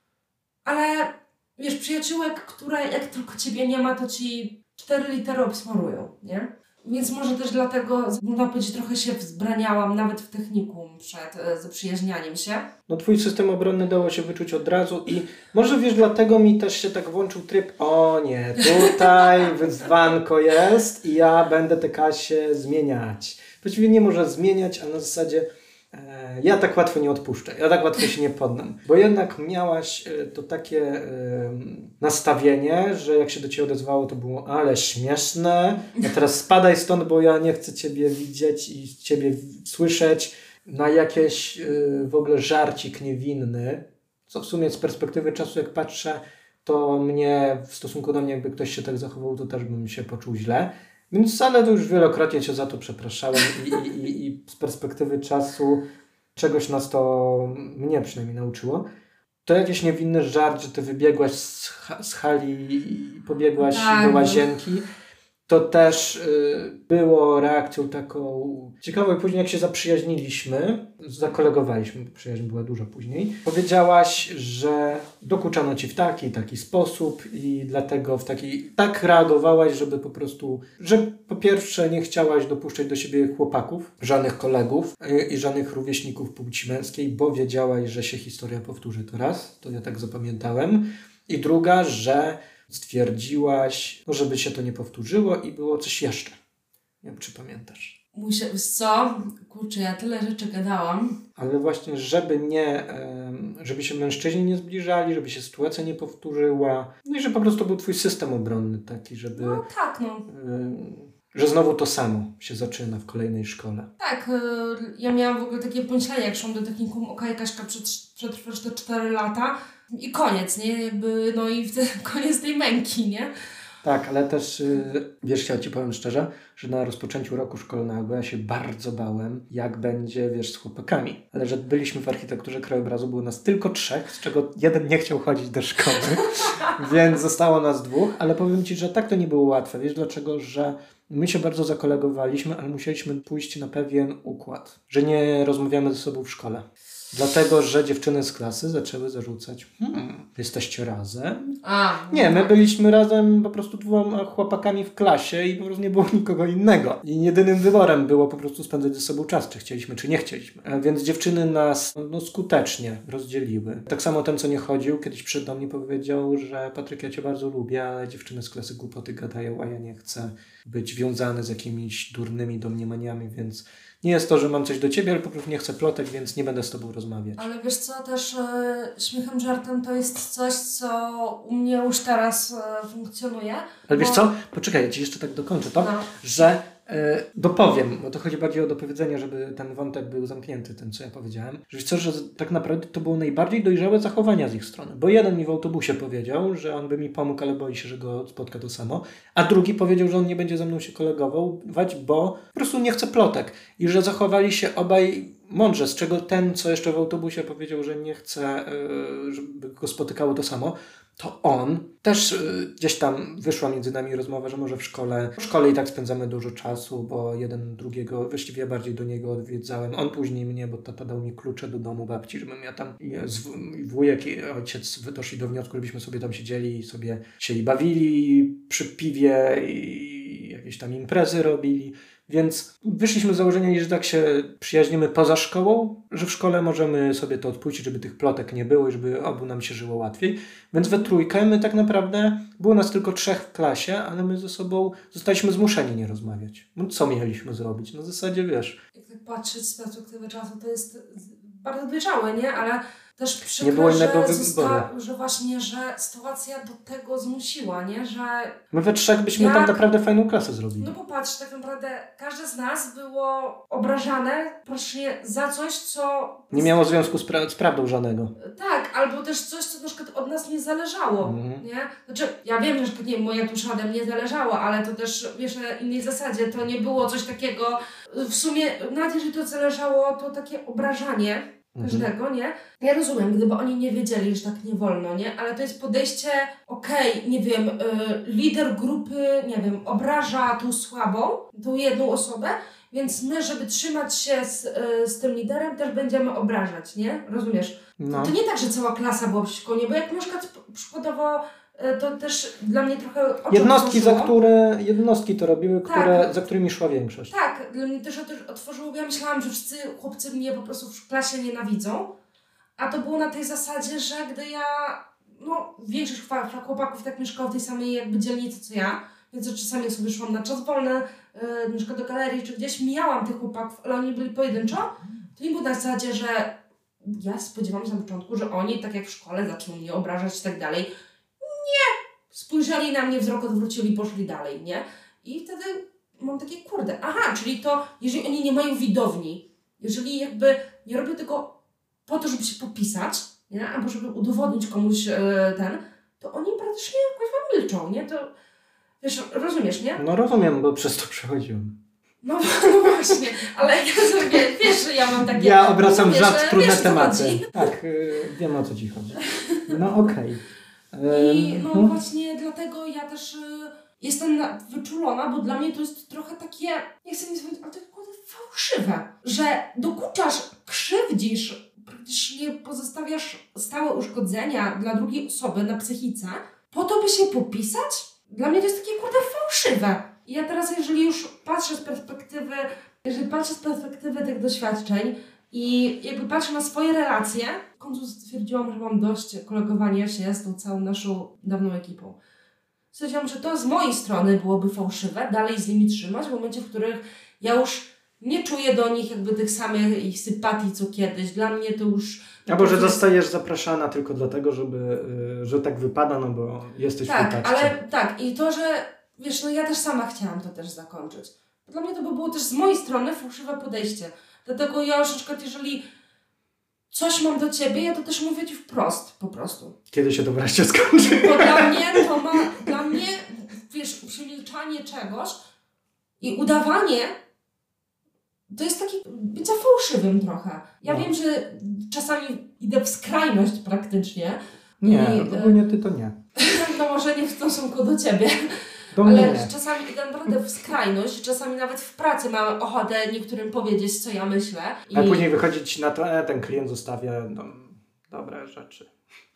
ale wiesz, przyjaciółek, które jak tylko ciebie nie ma, to ci 4 litery obsmarują, nie? Więc może też dlatego, można powiedzieć, trochę się wzbraniałam nawet w technikum przed zaprzyjaźnianiem się. No twój system obronny dało się wyczuć od razu i może wiesz, dlatego mi też się tak włączył tryb, o nie, tutaj wyzwanko jest i ja będę tę Kasię zmieniać. Właściwie nie może zmieniać, a na zasadzie ja tak łatwo nie odpuszczę, ja tak łatwo się nie poddam. Bo jednak miałaś to takie nastawienie, że jak się do ciebie odezwało, to było ale śmieszne, a teraz spadaj stąd, bo ja nie chcę ciebie widzieć i ciebie słyszeć na jakieś w ogóle żarcik niewinny, co w sumie z perspektywy czasu jak patrzę, to w stosunku do mnie jakby ktoś się tak zachował, to też bym się poczuł źle. Więc ale to już wielokrotnie cię za to przepraszałem i z perspektywy czasu czegoś nas to, mnie przynajmniej nauczyło. To jakiś niewinny żart, że ty wybiegłaś z hali i pobiegłaś do łazienki. To też było reakcją taką ciekawą i później jak się zaprzyjaźniliśmy, zakolegowaliśmy, bo przyjaźń była dużo później, powiedziałaś, że dokuczano ci w taki i taki sposób i dlatego tak reagowałaś, żeby po prostu, że po pierwsze nie chciałaś dopuszczać do siebie chłopaków, żadnych kolegów i żadnych rówieśników płci męskiej, bo wiedziałaś, że się historia powtórzy to raz, to ja tak zapamiętałem. I druga, że stwierdziłaś, żeby się to nie powtórzyło i było coś jeszcze. Nie wiem, czy pamiętasz. Wiesz co? Kurczę, ja tyle rzeczy gadałam. Ale właśnie, żeby się mężczyźni nie zbliżali, żeby się sytuacja nie powtórzyła. No i że po prostu był twój system obronny taki, żeby... No tak, no. Że znowu to samo się zaczyna w kolejnej szkole. Tak, ja miałam w ogóle takie pomyślenie, jak szłam do technikum, okej, Kaśka, przetrwasz te 4 lata i koniec, nie? Jakby, no i koniec tej męki, nie? Tak, ale też, wiesz, ja ci powiem szczerze, że na rozpoczęciu roku szkolnego ja się bardzo bałem, jak będzie, wiesz, z chłopakami. Ale że byliśmy w architekturze krajobrazu, było nas tylko 3, z czego jeden nie chciał chodzić do szkoły, więc zostało nas 2, ale powiem ci, że tak to nie było łatwe. Wiesz dlaczego? Że my się bardzo zakolegowaliśmy, ale musieliśmy pójść na pewien układ, że nie rozmawiamy ze sobą w szkole. Dlatego, że dziewczyny z klasy zaczęły zarzucać, jesteście razem? Nie, my byliśmy razem po prostu 2 chłopakami w klasie i po prostu nie było nikogo innego. I jedynym wyborem było po prostu spędzać ze sobą czas, czy chcieliśmy, czy nie chcieliśmy. Więc dziewczyny nas skutecznie rozdzieliły. Tak samo ten, co nie chodził, kiedyś przyszedł do mnie i powiedział, że Patryk, ja cię bardzo lubię, ale dziewczyny z klasy głupoty gadają, a ja nie chcę być wiązany z jakimiś durnymi domniemaniami, więc... Nie jest to, że mam coś do ciebie, ale po prostu nie chcę plotek, więc nie będę z tobą rozmawiać. Ale wiesz co, też śmiechem, żartem to jest coś, co u mnie już teraz funkcjonuje. Ale wiesz co? Poczekaj, ja ci jeszcze tak dokończę to, że dopowiem, bo to chodzi bardziej o dopowiedzenie, żeby ten wątek był zamknięty tym, co ja powiedziałem. Że wiesz co, że tak naprawdę to było najbardziej dojrzałe zachowania z ich strony. Bo jeden mi w autobusie powiedział, że on by mi pomógł, ale boi się, że go spotka to samo. A drugi powiedział, że on nie będzie ze mną się kolegował, bo po prostu nie chce plotek. I że zachowali się obaj mądrze, z czego ten, co jeszcze w autobusie powiedział, że nie chce, żeby go spotykało to samo, to on też gdzieś tam wyszła między nami rozmowa, że może w szkole i tak spędzamy dużo czasu, bo jeden drugiego, właściwie bardziej do niego odwiedzałem. On później mnie, bo tata dał mi klucze do domu babci, żebym ja tam, wujek i ojciec doszli do wniosku, żebyśmy sobie tam siedzieli i sobie się bawili przy piwie i jakieś tam imprezy robili. Więc wyszliśmy z założenia, że tak się przyjaźnimy poza szkołą, że w szkole możemy sobie to odpuścić, żeby tych plotek nie było i żeby obu nam się żyło łatwiej. Więc we trójkę my tak naprawdę, było nas tylko 3 w klasie, ale my ze sobą zostaliśmy zmuszeni nie rozmawiać. No co mieliśmy zrobić? No w zasadzie wiesz. Jak tak patrzeć z perspektywy czasu, to jest bardzo dojrzałe, nie? Ale też przykre, nie było innego wyboru. że właśnie, że sytuacja do tego zmusiła, nie? Że my we 3 byśmy tak naprawdę fajną klasę zrobili. No popatrz, tak naprawdę każde z nas było obrażane praktycznie za coś, co... Nie miało związku z prawdą żadnego. Tak, albo też coś, co na przykład od nas nie zależało, nie? Znaczy, ja wiem, że nie, moja dusza ode mnie zależała, ale to też, wiesz, na innej zasadzie, to nie było coś takiego, w sumie, nawet jeżeli to zależało, to takie obrażanie każdego, nie? Ja rozumiem, gdyby oni nie wiedzieli, że tak nie wolno, nie? Ale to jest podejście, nie wiem, lider grupy, nie wiem, obraża tą słabą, tą jedną osobę, więc my, żeby trzymać się z tym liderem, też będziemy obrażać, nie? Rozumiesz? No. To nie tak, że cała klasa była przeciwko nie, bo jak na przykład przykładowo to też dla mnie trochę jednostki to robiły, za którymi szła większość. Tak, dla mnie też otworzyło, ja myślałam, że wszyscy chłopcy mnie po prostu w klasie nienawidzą, a to było na tej zasadzie, że gdy ja, większość chłopaków tak mieszkała w tej samej jakby dzielnicy co ja, więc czasami sobie szłam na czas wolny, na przykład do galerii czy gdzieś, mijałam tych chłopaków, ale oni byli pojedynczo, to nie było na zasadzie, że ja spodziewałam się na początku, że oni tak jak w szkole zaczną mnie obrażać i tak dalej. Nie! Spojrzeli na mnie, wzrok odwrócili i poszli dalej, nie? I wtedy mam takie, czyli to, jeżeli oni nie mają widowni, jeżeli jakby nie robią tego po to, żeby się popisać, nie? Albo żeby udowodnić komuś to oni praktycznie jakoś wam milczą, nie? To, wiesz, rozumiesz, nie? No rozumiem, bo przez to przechodziłem. No właśnie, ale ja sobie, wiesz, że ja mam takie... Ja obracam rzad trudne tematy. Tak, wiem o co ci chodzi. No okej. I właśnie dlatego ja też jestem wyczulona, bo dla mnie to jest trochę takie, nie chcę nic powiedzieć, ale to jest fałszywe, że dokuczasz, krzywdzisz, praktycznie pozostawiasz stałe uszkodzenia dla drugiej osoby na psychice, po to by się popisać? Dla mnie to jest takie fałszywe. I ja teraz, jeżeli już patrzę z perspektywy tych doświadczeń i jakby patrzę na swoje relacje, w końcu stwierdziłam, że mam dość kolegowania się z tą całą naszą dawną ekipą. Stwierdziłam, że to z mojej strony byłoby fałszywe, dalej z nimi trzymać w momencie, w których ja już Nie czuję do nich jakby tych samych ich sympatii, co kiedyś. Dla mnie to już... Albo, że zostajesz zapraszana tylko dlatego, że tak wypada, no bo jesteś w Tak, ale tak. I to, że wiesz, no ja też sama chciałam to też zakończyć. Dla mnie to by było też z mojej strony fałszywe podejście. Dlatego ja już na przykład, jeżeli coś mam do ciebie, ja to też mówię ci wprost, po prostu. Kiedy się to wreszcie skończy? Bo dla mnie, wiesz, przemilczanie czegoś i udawanie to jest takie bycie fałszywym trochę. Ja wiem, że czasami idę w skrajność praktycznie. Nie, ogólnie ty to nie. No może nie w stosunku do ciebie. Ale czasami idę naprawdę w skrajność, czasami nawet w pracy mam ochotę niektórym powiedzieć, co ja myślę. A później wychodzić na to, ten klient zostawia dobre rzeczy.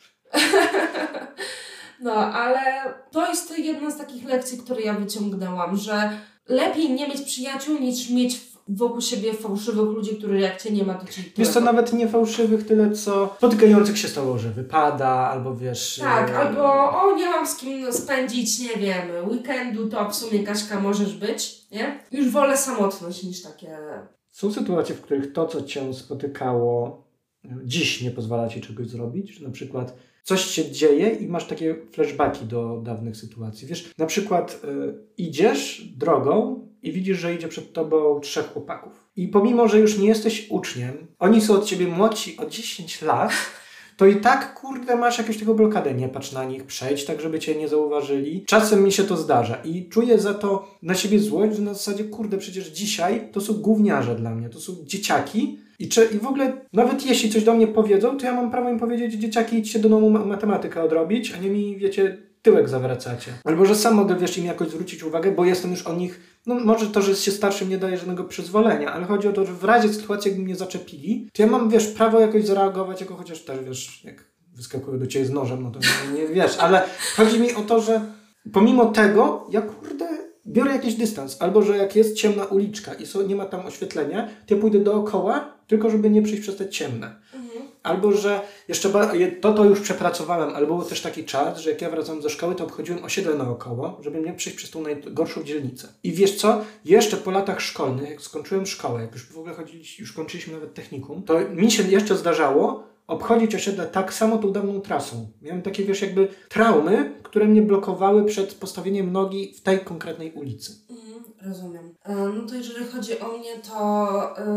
No, ale to jest jedna z takich lekcji, które ja wyciągnęłam, że lepiej nie mieć przyjaciół, niż mieć wokół siebie fałszywych ludzi, których jak cię nie ma, to ci... Wiesz co, nawet nie fałszywych tyle, co spotykających się z tobą, że wypada, albo wiesz... Tak, albo nie mam z kim spędzić, nie wiem, weekendu, to w sumie Kaśka możesz być, nie? Już wolę samotność niż takie... Są sytuacje, w których to, co cię spotykało dziś nie pozwala ci czegoś zrobić, że na przykład coś się dzieje i masz takie flashbacki do dawnych sytuacji. Wiesz, na przykład idziesz drogą i widzisz, że idzie przed tobą 3 chłopaków. I pomimo, że już nie jesteś uczniem, oni są od ciebie młodsi o 10 lat, to i tak, kurde, masz jakąś taką blokadę. Nie patrz na nich, przejdź tak, żeby cię nie zauważyli. Czasem mi się to zdarza i czuję za to na siebie złość, że na zasadzie, kurde, przecież dzisiaj to są gówniarze dla mnie, to są dzieciaki. I w ogóle, nawet jeśli coś do mnie powiedzą, to ja mam prawo im powiedzieć, dzieciaki, idźcie do domu matematykę odrobić, a nie mi, wiecie, tyłek zawracacie. Albo, że sam mogę, wiesz, im jakoś zwrócić uwagę, bo jestem już o nich, no może to, że się starszym nie daje żadnego przyzwolenia, ale chodzi o to, że w razie sytuacji, jakby mnie zaczepili, to ja mam, wiesz, prawo jakoś zareagować, jako chociaż też, wiesz, jak wyskakują do ciebie z nożem, no to nie wiesz, ale chodzi mi o to, że pomimo tego, ja, kurde, biorę jakiś dystans, albo, że jak jest ciemna uliczka i nie ma tam oświetlenia, to ja pójdę dookoła, tylko żeby nie przejść przez te ciemne. Albo, że jeszcze to już przepracowałem, albo był też taki czas, że jak ja wracałem ze szkoły, to obchodziłem osiedle naokoło, żeby nie przejść przez tą najgorszą dzielnicę. I wiesz co? Jeszcze po latach szkolnych, jak skończyłem szkołę, jak już w ogóle już kończyliśmy nawet technikum, to mi się jeszcze zdarzało obchodzić osiedle tak samo tą dawną trasą. Miałem takie, wiesz, jakby traumy, które mnie blokowały przed postawieniem nogi w tej konkretnej ulicy. Rozumiem. No to jeżeli chodzi o mnie, to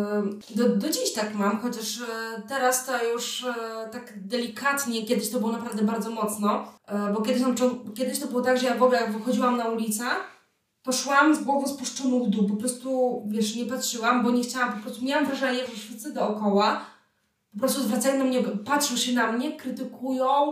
do dziś tak mam, chociaż teraz to już tak delikatnie, kiedyś to było naprawdę bardzo mocno, bo kiedyś to było tak, że ja w ogóle jak wychodziłam na ulicę, to szłam z głową spuszczoną w dół, po prostu, wiesz, nie patrzyłam, bo nie chciałam, po prostu miałam wrażenie, że wszyscy dookoła po prostu zwracają na mnie, patrzą się na mnie, krytykują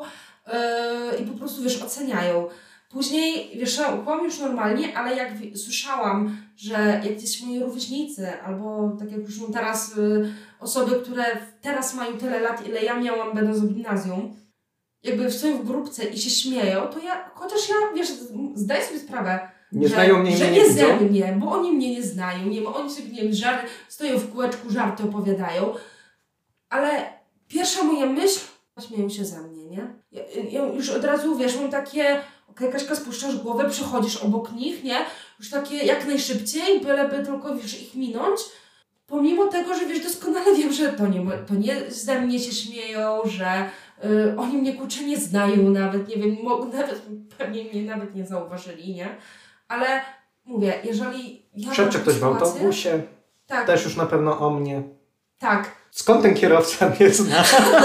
i po prostu, wiesz, oceniają. Później, wiesz, uchłam już normalnie, ale jak słyszałam, że jakieś moi rówieśnicy, albo tak jak już są teraz osoby, które teraz mają tyle lat, ile ja miałam będąc w gimnazjum, jakby stoją w grupce i się śmieją, to ja, chociaż ja, wiesz, zdaję sobie sprawę, że nie ze mnie, bo oni mnie nie znają, nie, bo oni sobie, nie wiem, stoją w kółeczku, żarty opowiadają, ale pierwsza moja myśl, śmieją się ze mnie, nie? Ja już od razu, wiesz, mam takie... Okej, Kaśka, spuszczasz głowę, przechodzisz obok nich, nie? Już takie jak najszybciej, byleby tylko, wiesz, ich minąć. Pomimo tego, że wiesz, doskonale wiem, że to nie ze mnie się śmieją, że oni mnie, kurczę, nie znają nawet, nie wiem, pewnie mnie nawet nie zauważyli, nie? Ale mówię, jeżeli ja szepcze ktoś w autobusie, tak, też już na pewno o mnie. Tak. Skąd ten kierowca mnie zna?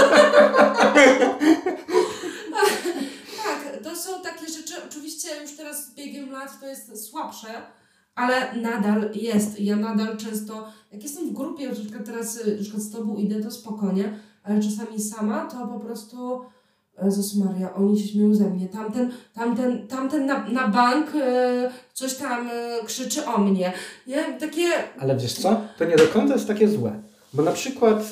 Oczywiście już teraz z biegiem lat to jest słabsze, ale nadal jest. Ja nadal często, jak jestem w grupie, na przykład teraz na przykład z tobą idę, to spokojnie, ale czasami sama, to po prostu Jezus Maria, oni się śmieją ze mnie. Tamten na bank coś tam krzyczy o mnie. Nie? Takie... Ale wiesz co? To nie do końca jest takie złe. Bo na przykład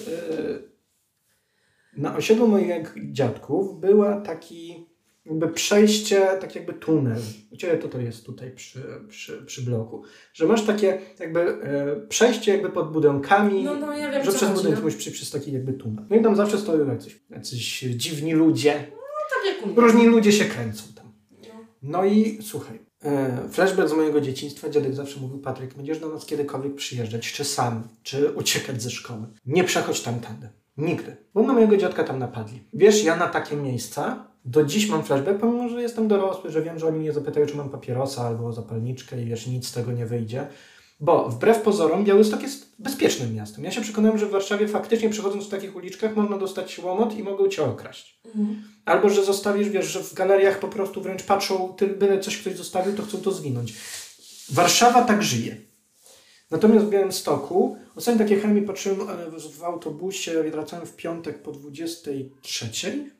na osiedlu moich dziadków była taki jakby przejście, tak jakby tunel. U Ciebie to jest tutaj przy bloku. Że masz takie jakby przejście jakby pod budynkami, no, ja wiem, że przez budynki musisz przejść przez taki jakby tunel. No i tam zawsze stoją jacyś dziwni ludzie. No tak jak różni ludzie się kręcą tam. No i słuchaj, Flashback z mojego dzieciństwa. Dziadek zawsze mówił: Patryk, będziesz do nas kiedykolwiek przyjeżdżać, czy sam, czy uciekać ze szkoły. Nie przechodź tamtędy. Nigdy. Bo na mojego dziadka tam napadli. Wiesz, ja na takie miejsca do dziś mam flashback, pomimo że jestem dorosły, że wiem, że oni mnie zapytają, czy mam papierosa albo zapalniczkę i wiesz, nic z tego nie wyjdzie. Bo wbrew pozorom Białystok jest bezpiecznym miastem. Ja się przekonałem, że w Warszawie faktycznie przechodząc w takich uliczkach można dostać łomot i mogą cię okraść. Albo że zostawisz, wiesz, że w galeriach po prostu wręcz patrzą, byle coś ktoś zostawił, to chcą to zwinąć. Warszawa tak żyje. Natomiast w Białymstoku, ostatnio takie chemii patrzyłem w autobusie, wracałem w piątek po 23:00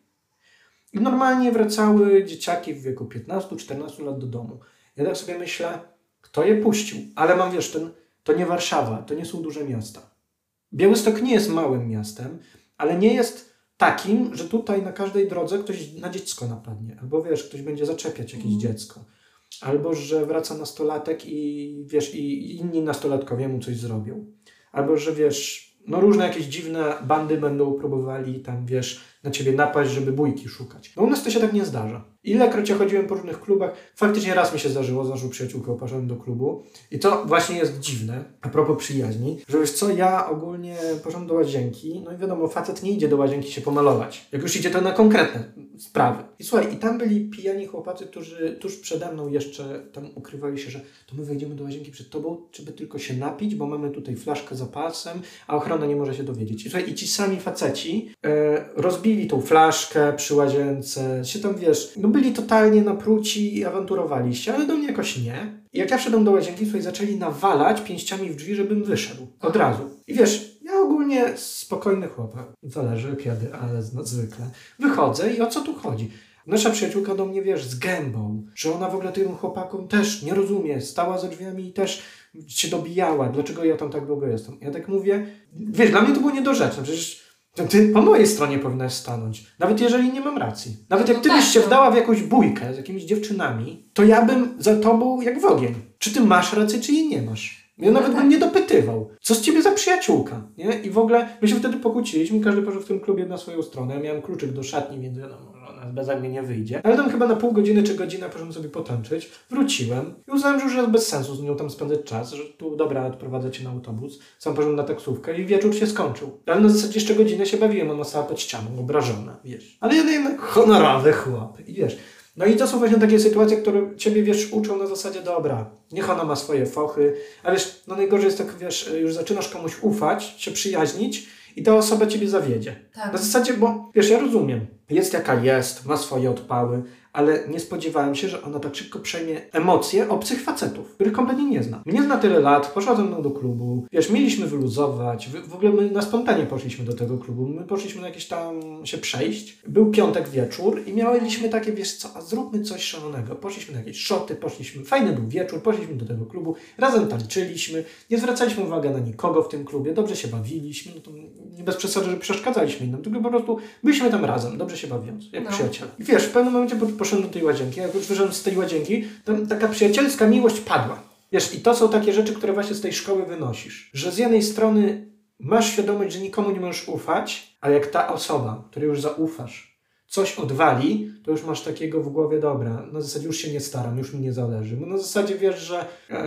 i normalnie wracały dzieciaki w wieku 15-14 lat do domu. Ja tak sobie myślę, kto je puścił? Ale mam, wiesz, to nie Warszawa, to nie są duże miasta. Białystok nie jest małym miastem, ale nie jest takim, że tutaj na każdej drodze ktoś na dziecko napadnie. Albo wiesz, ktoś będzie zaczepiać jakieś dziecko. Albo że wraca nastolatek i wiesz, i inni nastolatkowie mu coś zrobią. Albo że wiesz, no różne jakieś dziwne bandy będą próbowali tam, wiesz, na ciebie napaść, żeby bójki szukać. No u nas to się tak nie zdarza. Ilekroć ja chodziłem po różnych klubach, faktycznie raz mi się zdarzyło, z naszą przyjaciółką poszedłem do klubu i to właśnie jest dziwne, a propos przyjaźni, że wiesz co, ja ogólnie poszedłem do łazienki, no i wiadomo, facet nie idzie do łazienki się pomalować. Jak już idzie, to na konkretne sprawy. I słuchaj, i tam byli pijani chłopacy, którzy tuż przede mną jeszcze tam ukrywali się, że to my wejdziemy do łazienki przed tobą, żeby tylko się napić, bo mamy tutaj flaszkę za pasem, a ochrona nie może się dowiedzieć. I słuchaj, i ci sami faceci rozbili tą flaszkę przy łazience, się tam, wiesz, no byli totalnie napruci i awanturowali się, ale do mnie jakoś nie. I jak ja wszedłem do łazienki, słuchaj, zaczęli nawalać pięściami w drzwi, żebym wyszedł. Od razu. I wiesz, ja ogólnie spokojny chłopak. Zależy kiedy, ale zwykle. Wychodzę i o co tu chodzi? Nasza przyjaciółka do mnie, wiesz, z gębą, że ona w ogóle tym chłopakom też nie rozumie. Stała za drzwiami i też się dobijała. Dlaczego ja tam tak długo jestem? Ja tak mówię, wiesz, dla mnie to było niedorzeczne. Przecież ty po mojej stronie powinnaś stanąć. Nawet jeżeli nie mam racji. Nawet jak ty byś się wdała w jakąś bójkę z jakimiś dziewczynami, to ja bym za tobą jak w ogień. Czy ty masz rację, czy jej nie masz? Ja nawet bym nie dopytywał. Co z ciebie za przyjaciółka? Nie? I w ogóle my się wtedy pokłóciliśmy. Każdy poszedł w tym klubie na swoją stronę. Ja miałem kluczyk do szatni, więc wiadomo, ona beze mnie nie wyjdzie. Ale tam chyba na pół godziny czy godzinę poszedłem sobie potańczyć. Wróciłem i uznałem, że już jest bez sensu z nią tam spędzać czas. Że tu dobra, odprowadzę cię na autobus. Sam poszedłem na taksówkę i wieczór się skończył. Ale na zasadzie jeszcze godzinę się bawiłem. Ona stała pod ścianą, obrażona, wiesz. Ale ja jednak honorowy chłop. I wiesz... No i to są właśnie takie sytuacje, które ciebie, wiesz, uczą na zasadzie, dobra, niech ona ma swoje fochy, a wiesz, no najgorzej jest tak, wiesz, już zaczynasz komuś ufać, się przyjaźnić i ta osoba ciebie zawiedzie. Tak. Na zasadzie, bo wiesz, ja rozumiem, jest jaka jest, ma swoje odpały, ale nie spodziewałem się, że ona tak szybko przejmie emocje obcych facetów, których kompletnie nie zna. Mnie zna tyle lat, poszła ze mną do klubu, wiesz, mieliśmy wyluzować, w ogóle my na spontanie poszliśmy do tego klubu, my poszliśmy na jakieś tam się przejść. Był piątek wieczór i mieliśmy takie, wiesz co, a zróbmy coś szalonego. Poszliśmy na jakieś szoty, poszliśmy, fajny był wieczór, poszliśmy do tego klubu, razem tańczyliśmy, nie zwracaliśmy uwagi na nikogo w tym klubie, dobrze się bawiliśmy, no to nie bez przesady, że przeszkadzaliśmy innym, tylko po prostu byliśmy tam razem, dobrze się bawiąc, jak przyjaciele. I wiesz, w pewnym momencie poszedłem do tej łazienki, jak już wyszedłem z tej łazienki, tam taka przyjacielska miłość padła. Wiesz, i to są takie rzeczy, które właśnie z tej szkoły wynosisz. Że z jednej strony masz świadomość, że nikomu nie możesz ufać, ale jak ta osoba, której już zaufasz, coś odwali, to już masz takiego w głowie, dobra, na zasadzie już się nie staram, już mi nie zależy. Bo na zasadzie wiesz, że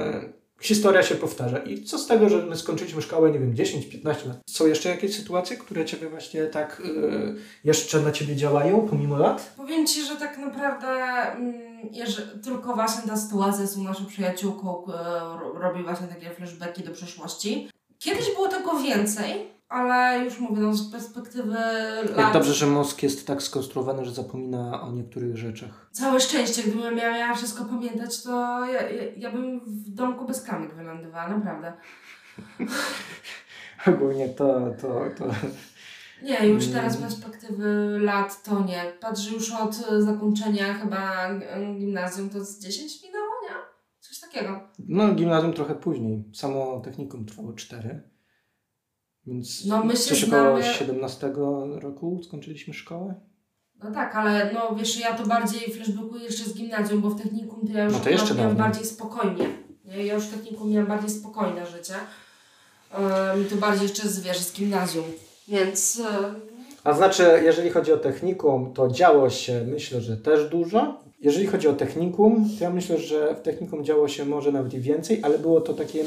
historia się powtarza. I co z tego, że my skończyliśmy szkołę, nie wiem, 10-15 lat. Są jeszcze jakieś sytuacje, które ciebie właśnie tak jeszcze na ciebie działają, pomimo lat? Powiem ci, że tak naprawdę tylko właśnie ta sytuacja z naszą przyjaciółką robi właśnie takie flashbacki do przeszłości. Kiedyś było tego więcej, ale już mówię, no z perspektywy lat... Jak dobrze, że mózg jest tak skonstruowany, że zapomina o niektórych rzeczach. Całe szczęście, gdybym miała wszystko pamiętać, to ja bym w domku bez klamek wylądowała, naprawdę. Ogólnie to... Nie, już teraz z perspektywy lat to nie. Patrz, już od zakończenia chyba gimnazjum to z 10 minęło, nie? Coś takiego. No, gimnazjum trochę później. Samo technikum trwało 4. Więc no, my się coś około 17 roku skończyliśmy szkołę. No tak, ale no wiesz, ja to bardziej flashbackuję jeszcze z gimnazjum, bo w technikum to ja już miałam bardziej spokojnie. Ja już w technikum miałam bardziej spokojne życie. Mi to bardziej jeszcze wiesz, z gimnazjum. Więc A znaczy, jeżeli chodzi o technikum, to działo się, myślę, że też dużo. Jeżeli chodzi o technikum, to ja myślę, że w technikum działo się może nawet i więcej, ale było to takie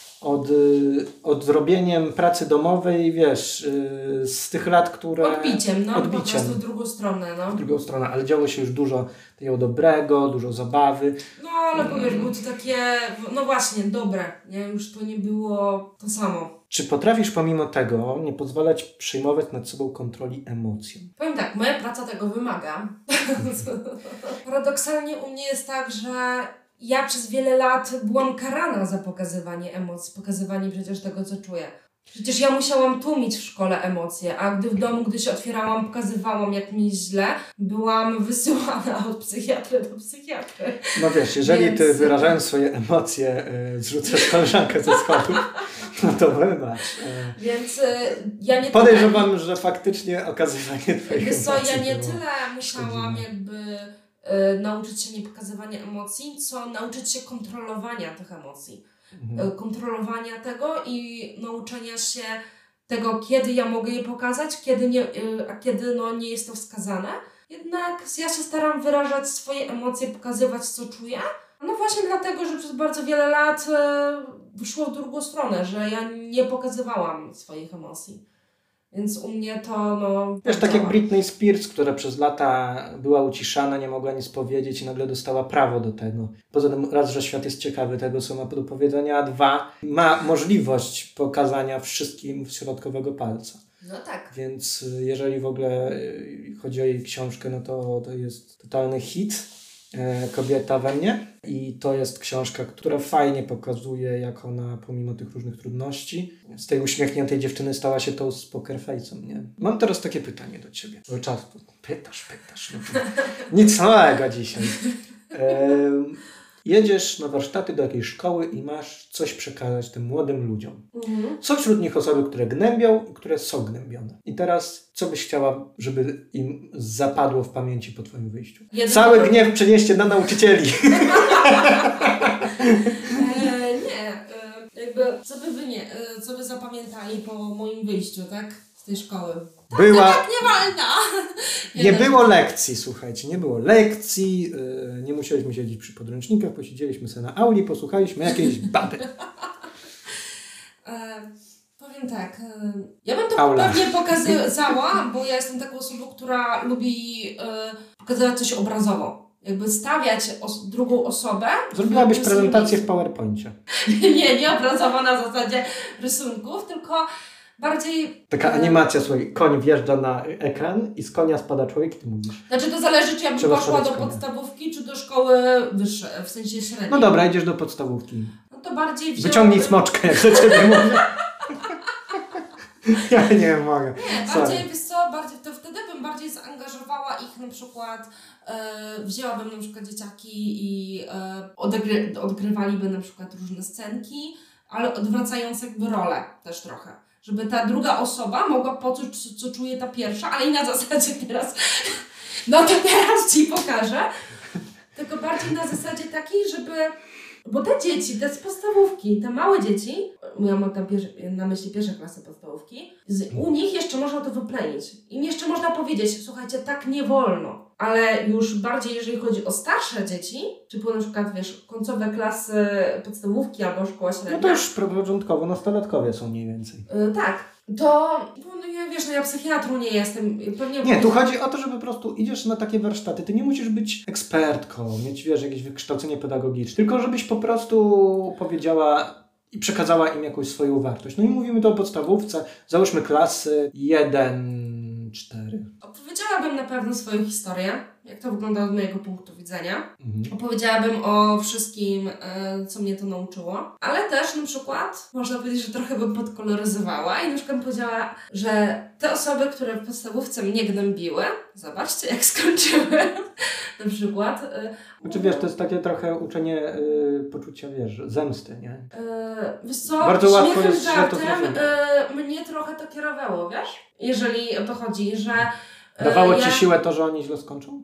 od zrobieniem pracy domowej, wiesz, z tych lat, które... Odbiciem, no. Po prostu w drugą stronę, no. W drugą stronę, ale działo się już dużo takiego dobrego, dużo zabawy. No, ale powiesz, było to takie, no właśnie, dobre, nie? Już to nie było to samo. Czy potrafisz pomimo tego nie pozwalać przyjmować nad sobą kontroli emocjom? Powiem tak, moja praca tego wymaga. Paradoksalnie u mnie jest tak, że ja przez wiele lat byłam karana za pokazywanie emocji, pokazywanie przecież tego, co czuję. Przecież ja musiałam tłumić w szkole emocje, a gdy w domu, gdy się otwierałam, pokazywałam, jak mi źle, byłam wysyłana od psychiatry do psychiatry. No wiesz, jeżeli ty wyrażając swoje emocje zrzucasz koleżankę ze schodów, no to wybacz. Więc ja nie podejrzewam, że faktycznie okazywanie twoich emocji ja nie tyle musiałam jakby nauczyć się nie pokazywania emocji, co nauczyć się kontrolowania tych emocji. Kontrolowania tego i nauczenia się tego, kiedy ja mogę je pokazać, kiedy nie, a kiedy nie jest to wskazane. Jednak ja się staram wyrażać swoje emocje, pokazywać, co czuję. No właśnie dlatego, że przez bardzo wiele lat wyszło w drugą stronę, że ja nie pokazywałam swoich emocji. Więc u mnie to wiesz, tak jak Britney Spears, która przez lata była uciszana, nie mogła nic powiedzieć i nagle dostała prawo do tego. Poza tym raz, że świat jest ciekawy tego, co ma do powiedzenia, a dwa, ma możliwość pokazania wszystkim środkowego palca. No tak. Więc jeżeli w ogóle chodzi o jej książkę, no to jest totalny hit. Kobieta we mnie. I to jest książka, która fajnie pokazuje, jak ona pomimo tych różnych trudności z tej uśmiechniętej dziewczyny stała się tą z poker face'em, nie? Mam teraz takie pytanie do ciebie. Cały czas pytasz. No nic nowego dzisiaj. Jedziesz na warsztaty do jakiejś szkoły i masz coś przekazać tym młodym ludziom. Są wśród nich osoby, które gnębią i które są gnębione. I teraz, co byś chciała, żeby im zapadło w pamięci po twoim wyjściu? Cały gniew przenieście na nauczycieli. Co by zapamiętali po moim wyjściu, tak? Z tej szkoły. Tak nie wolno! Nie było lekcji, słuchajcie, nie było lekcji, nie musieliśmy siedzieć przy podręcznikach, posiedzieliśmy sobie na auli, posłuchaliśmy jakiejś baby. Powiem tak, ja bym to pewnie pokazała, bo ja jestem taką osobą, która lubi pokazywać coś obrazowo. Jakby stawiać drugą osobę. Zrobiłabyś prezentację w PowerPoincie. nie obrazowo na zasadzie rysunków, tylko bardziej... Taka animacja, słuchaj, koń wjeżdża na ekran i z konia spada człowiek i ty mówisz. Znaczy to zależy, czy ja bym poszła do podstawówki, czy do szkoły wyższej, w sensie średniej. No dobra, idziesz do podstawówki. No to bardziej wyciągnij smoczkę, jak do ciebie mówię. Ja nie mogę. Nie, bardziej, wiesz co, to wtedy bym bardziej zaangażowała ich, na przykład wzięłabym na przykład dzieciaki i odgrywaliby na przykład różne scenki, ale odwracając jakby rolę też trochę. Żeby ta druga osoba mogła poczuć, co czuje ta pierwsza, ale i na zasadzie teraz, no to teraz ci pokażę. Tylko bardziej na zasadzie takiej, żeby... Bo te dzieci, te z podstawówki, te małe dzieci, ja mam tam na myśli pierwsze klasy podstawówki, u nich jeszcze można to wyplenić. Im jeszcze można powiedzieć, słuchajcie, tak nie wolno. Ale już bardziej, jeżeli chodzi o starsze dzieci, typu na przykład, wiesz, końcowe klasy podstawówki albo szkoła średnia. No to już początkowo nastolatkowie są mniej więcej. Tak. To, wiesz, ja psychiatrą nie jestem. Pewnie nie, tu chodzi o to, że po prostu idziesz na takie warsztaty. Ty nie musisz być ekspertką, mieć, wiesz, jakieś wykształcenie pedagogiczne. Tylko żebyś po prostu powiedziała i przekazała im jakąś swoją wartość. No i mówimy to o podstawówce. Załóżmy klasy 1-4. Opowiedziałabym na pewno swoją historię, jak to wygląda od mojego punktu widzenia. Opowiedziałabym o wszystkim, co mnie to nauczyło. Ale też na przykład, można powiedzieć, że trochę bym podkoloryzowała i na przykład powiedziała, że te osoby, które w podstawówce mnie gnębiły, zobaczcie jak skończyły. Na przykład. Znaczy wiesz, to jest takie trochę uczenie poczucia, wiesz, zemsty, nie? Wiesz co, bardzo łatwo jest żartem mnie trochę to kierowało, wiesz? Jeżeli o to chodzi, że... Dawało ci siłę to, że oni źle skończą?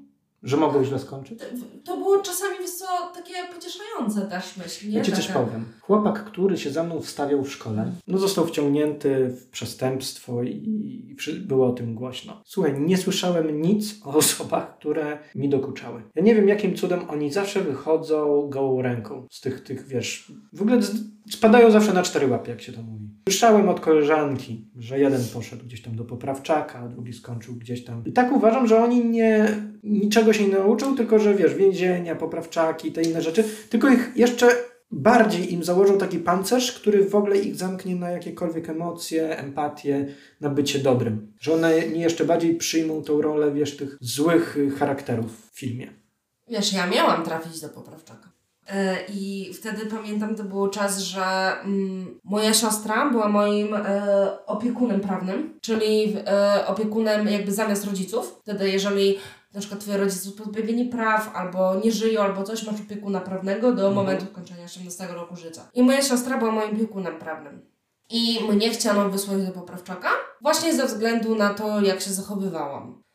Że mogło źle skończyć? To było czasami takie pocieszające też, myśl, nie? Ja ci coś powiem. Chłopak, który się za mną wstawiał w szkole, został wciągnięty w przestępstwo i było o tym głośno. Słuchaj, nie słyszałem nic o osobach, które mi dokuczały. Ja nie wiem, jakim cudem oni zawsze wychodzą gołą ręką z tych wiesz, w ogóle spadają zawsze na 4 łapy, jak się to mówi. Słyszałem od koleżanki, że jeden poszedł gdzieś tam do poprawczaka, a drugi skończył gdzieś tam. I tak uważam, że oni niczego się nie nauczą, tylko że wiesz, więzienia, poprawczaki, te inne rzeczy, tylko ich jeszcze bardziej im założą taki pancerz, który w ogóle ich zamknie na jakiekolwiek emocje, empatię, na bycie dobrym. Że one jeszcze bardziej przyjmą tą rolę, wiesz, tych złych charakterów w filmie. Wiesz, ja miałam trafić do poprawczaka. I wtedy pamiętam, to był czas, że moja siostra była moim opiekunem prawnym, czyli opiekunem jakby zamiast rodziców. Wtedy jeżeli na przykład twoi rodzice są pozbawieni praw, albo nie żyją, albo coś, masz opiekuna prawnego do momentu kończenia 18 roku życia. I moja siostra była moim opiekunem prawnym. I mnie chciano wysłać do poprawczaka właśnie ze względu na to, jak się zachowywałam.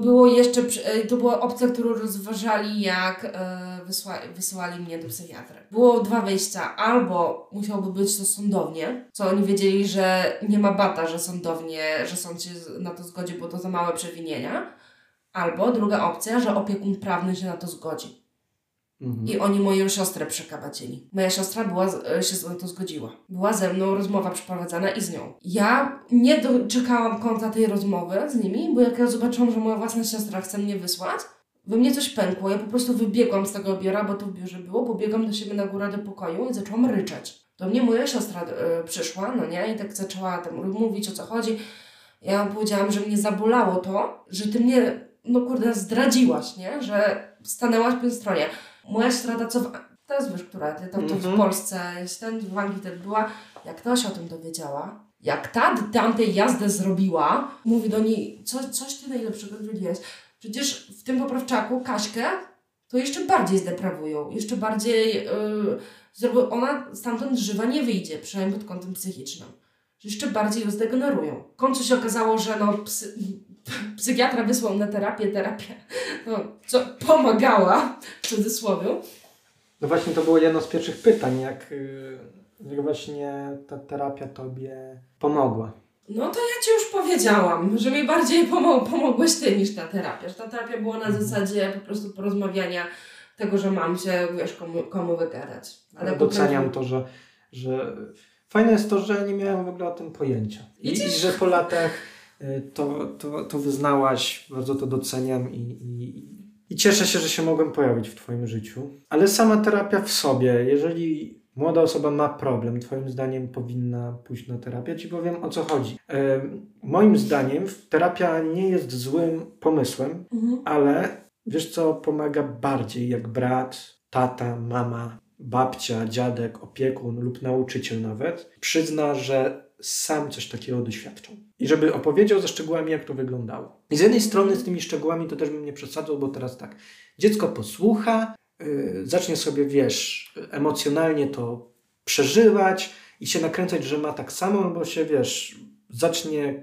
To była opcja, którą rozważali, jak wysyłali mnie do psychiatry. Było 2 wyjścia. Albo musiałoby być to sądownie, co oni wiedzieli, że nie ma bata, że sądownie, że sąd się na to zgodzi, bo to za małe przewinienia. Albo druga opcja, że opiekun prawny się na to zgodzi. I oni moją siostrę przekabacili. Moja siostra się na to zgodziła. Była ze mną rozmowa przeprowadzana i z nią. Ja nie doczekałam końca tej rozmowy z nimi, bo jak ja zobaczyłam, że moja własna siostra chce mnie wysłać, we mnie coś pękło. Ja po prostu wybiegłam z tego biura, bo to w biurze było, pobiegłam do siebie na górę do pokoju i zaczęłam ryczeć. Do mnie moja siostra przyszła, no nie? I tak zaczęła tam mówić, o co chodzi. Ja powiedziałam, że mnie zabolało to, że ty mnie, zdradziłaś, nie? Że stanęłaś po tej stronie. Moja siostra teraz wiesz, która to w Polsce, w Anglii też była, jak ta się o tym dowiedziała, jak ta tamtej jazdę zrobiła, mówi do niej, coś ty najlepszego zrobiłeś. Przecież w tym poprawczaku Kaśkę to jeszcze bardziej zdeprawują, jeszcze bardziej ona stamtąd żywa nie wyjdzie, przynajmniej pod kątem psychicznym. Jeszcze bardziej ją zdegenerują. W końcu się okazało, że psychiatra wysłał na terapię, co pomagała, w cudzysłowie. No właśnie to było jedno z pierwszych pytań, jak właśnie ta terapia tobie pomogła. No to ja ci już powiedziałam, że mi bardziej pomogłeś ty niż ta terapia. Że ta terapia była na zasadzie po prostu porozmawiania tego, że mam się, wiesz, komu wygadać. Ale doceniam to, że fajne jest to, że nie miałem w ogóle o tym pojęcia. I że po latach to wyznałaś, bardzo to doceniam i cieszę się, że się mogłem pojawić w twoim życiu. Ale sama terapia w sobie, jeżeli młoda osoba ma problem, twoim zdaniem powinna pójść na terapię? Ja ci powiem, o co chodzi. Moim zdaniem terapia nie jest złym pomysłem, ale wiesz co pomaga bardziej jak brat, tata, mama, babcia, dziadek, opiekun lub nauczyciel nawet przyzna, że sam coś takiego doświadczał. I żeby opowiedział ze szczegółami, jak to wyglądało. I z jednej strony z tymi szczegółami to też bym nie przesadzał, bo teraz tak, dziecko posłucha, zacznie sobie, wiesz, emocjonalnie to przeżywać i się nakręcać, że ma tak samo, albo się, wiesz, zacznie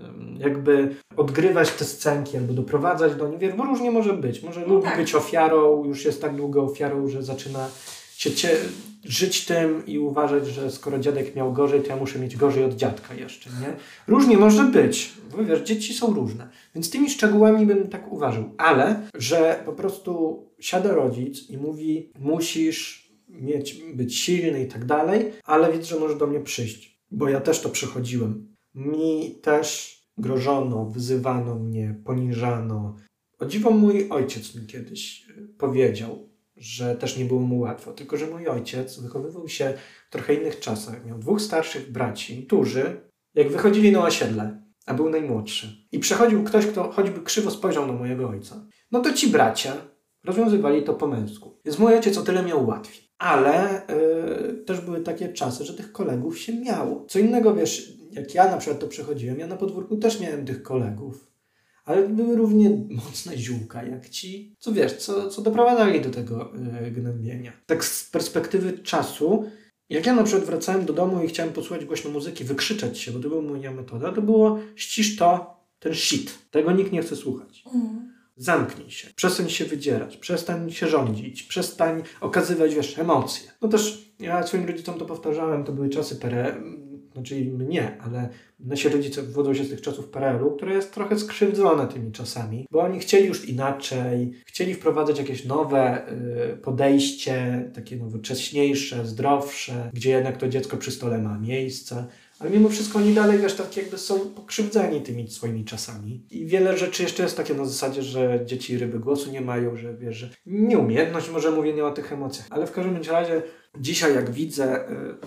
jakby odgrywać te scenki, albo doprowadzać do nich, bo różnie może być. Może lubi być ofiarą, już jest tak długo ofiarą, że zaczyna się żyć tym i uważać, że skoro dziadek miał gorzej, to ja muszę mieć gorzej od dziadka jeszcze, nie? Różnie może być, bo wiesz, dzieci są różne. Więc tymi szczegółami bym tak uważał. Ale, że po prostu siada rodzic i mówi, musisz być silny i tak dalej, ale wiedz, że możesz do mnie przyjść. Bo ja też to przechodziłem. Mi też grożono, wyzywano mnie, poniżano. O dziwo mój ojciec mi kiedyś powiedział, że też nie było mu łatwo. Tylko że mój ojciec wychowywał się w trochę innych czasach. Miał 2 starszych braci, którzy jak wychodzili na osiedle, a był najmłodszy. I przechodził ktoś, kto choćby krzywo spojrzał na mojego ojca. No to ci bracia rozwiązywali to po męsku. Więc mój ojciec o tyle miał łatwiej. Ale też były takie czasy, że tych kolegów się miało. Co innego, wiesz, jak ja na przykład to przechodziłem, ja na podwórku też miałem tych kolegów. Ale były równie mocne ziółka, jak ci, co wiesz, co doprowadzali do tego gnębienia. Tak z perspektywy czasu, jak ja na przykład wracałem do domu i chciałem posłuchać głośno muzyki, wykrzyczeć się, bo to była moja metoda, to było ścisz to, ten shit. Tego nikt nie chce słuchać. Zamknij się, przestań się wydzierać, przestań się rządzić, przestań okazywać, emocje. No też ja swoim rodzicom to powtarzałem, to były czasy PRL, znaczy mnie, ale nasi rodzice wywodzą się z tych czasów PRL-u, które jest trochę skrzywdzone tymi czasami, bo oni chcieli już inaczej, chcieli wprowadzać jakieś nowe podejście, takie nowocześniejsze, zdrowsze, gdzie jednak to dziecko przy stole ma miejsce. Ale mimo wszystko oni dalej, tak jakby są pokrzywdzeni tymi swoimi czasami. I wiele rzeczy jeszcze jest takie na zasadzie, że dzieci i ryby głosu nie mają, że że nieumiejętność może mówienia o tych emocjach. Ale w każdym razie dzisiaj jak widzę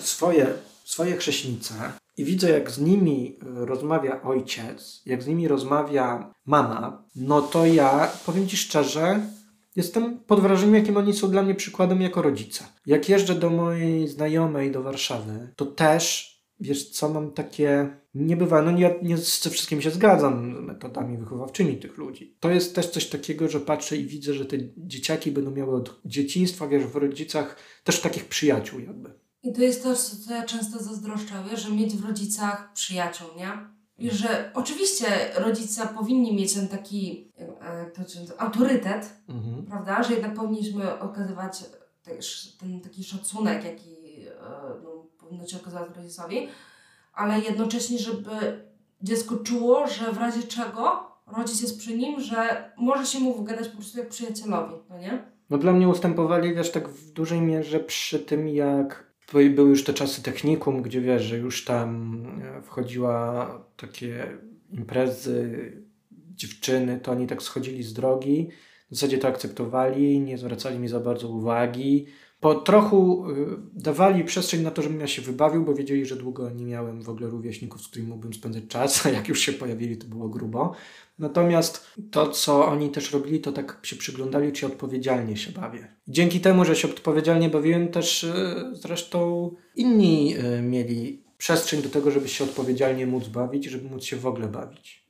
swoje chrześnice i widzę jak z nimi rozmawia ojciec, jak z nimi rozmawia mama, no to ja powiem Ci szczerze, jestem pod wrażeniem, jakim oni są dla mnie przykładem jako rodzice. Jak jeżdżę do mojej znajomej do Warszawy, to też wiesz co, mam takie niebywałe, nie ze wszystkim się zgadzam z metodami wychowawczymi tych ludzi. To jest też coś takiego, że patrzę i widzę, że te dzieciaki będą miały od dzieciństwa, w rodzicach też takich przyjaciół jakby. I to jest to, co ja często zazdroszczę, że mieć w rodzicach przyjaciół, nie? I że oczywiście rodzice powinni mieć ten taki autorytet, prawda? Że jednak powinniśmy okazywać ten taki szacunek, jaki powinno się okazywać rodzicowi, ale jednocześnie, żeby dziecko czuło, że w razie czego rodzic jest przy nim, że może się mu wygadać po prostu jak przyjacielowi, no nie? No dla mnie ustępowali, tak w dużej mierze przy tym, jak były już te czasy technikum, gdzie że już tam wchodziła takie imprezy, dziewczyny, to oni tak schodzili z drogi, w zasadzie to akceptowali, nie zwracali mi za bardzo uwagi. Po trochu dawali przestrzeń na to, żebym ja się wybawił, bo wiedzieli, że długo nie miałem w ogóle rówieśników, z którymi mógłbym spędzać czas, a jak już się pojawili, to było grubo. Natomiast to, co oni też robili, to tak się przyglądali, czy odpowiedzialnie się bawię. Dzięki temu, że się odpowiedzialnie bawiłem, też zresztą inni mieli przestrzeń do tego, żeby się odpowiedzialnie móc bawić, żeby móc się w ogóle bawić.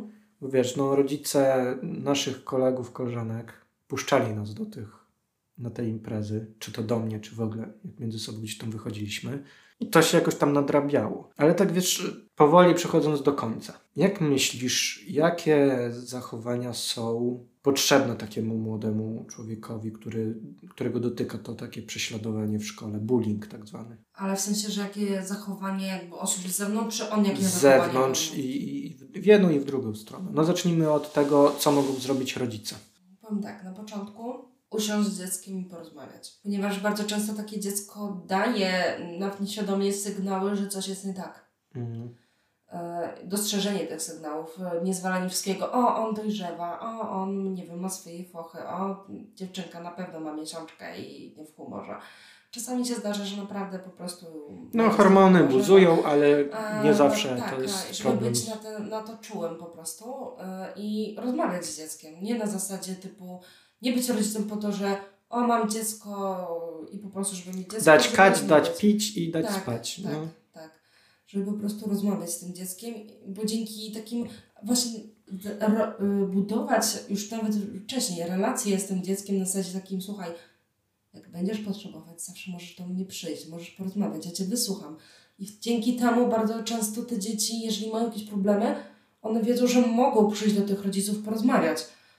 Bo rodzice naszych kolegów, koleżanek puszczali nas na te imprezy, czy to do mnie, czy w ogóle, jak między sobą gdzieś tam wychodziliśmy. I to się jakoś tam nadrabiało. Ale tak powoli przechodząc do końca. Jak myślisz, jakie zachowania są potrzebne takiemu młodemu człowiekowi, którego dotyka to takie prześladowanie w szkole, bullying tak zwany? Ale w sensie, że jakie zachowanie jakby osób z zewnątrz, czy on jakie z zachowanie? Z zewnątrz i w jedną i w drugą stronę. No zacznijmy od tego, co mogą zrobić rodzice. Powiem tak, na początku usiąść z dzieckiem i porozmawiać. Ponieważ bardzo często takie dziecko daje nawet nieświadomie sygnały, że coś jest nie tak. Dostrzeżenie tych sygnałów, niezwalanie wszystkiego. On dojrzewa, on, nie wiem, ma swoje fochy, dziewczynka na pewno ma miesiączkę i nie w humorze. Czasami się zdarza, że naprawdę po prostu... hormony buzują, ale nie zawsze to jest żeby problem. być na to czułym po prostu i rozmawiać z dzieckiem. Nie na zasadzie typu, nie być rodzicem po to, że mam dziecko i po prostu, żeby mieć dziecko. Dać kać, dać pić i dać spać. Tak. Żeby po prostu rozmawiać z tym dzieckiem, bo dzięki takim właśnie budować już nawet wcześniej relacje z tym dzieckiem na zasadzie takim, słuchaj, jak będziesz potrzebować, zawsze możesz do mnie przyjść, możesz porozmawiać, ja Cię wysłucham. I dzięki temu bardzo często te dzieci, jeżeli mają jakieś problemy, one wiedzą, że mogą przyjść do tych rodziców porozmawiać.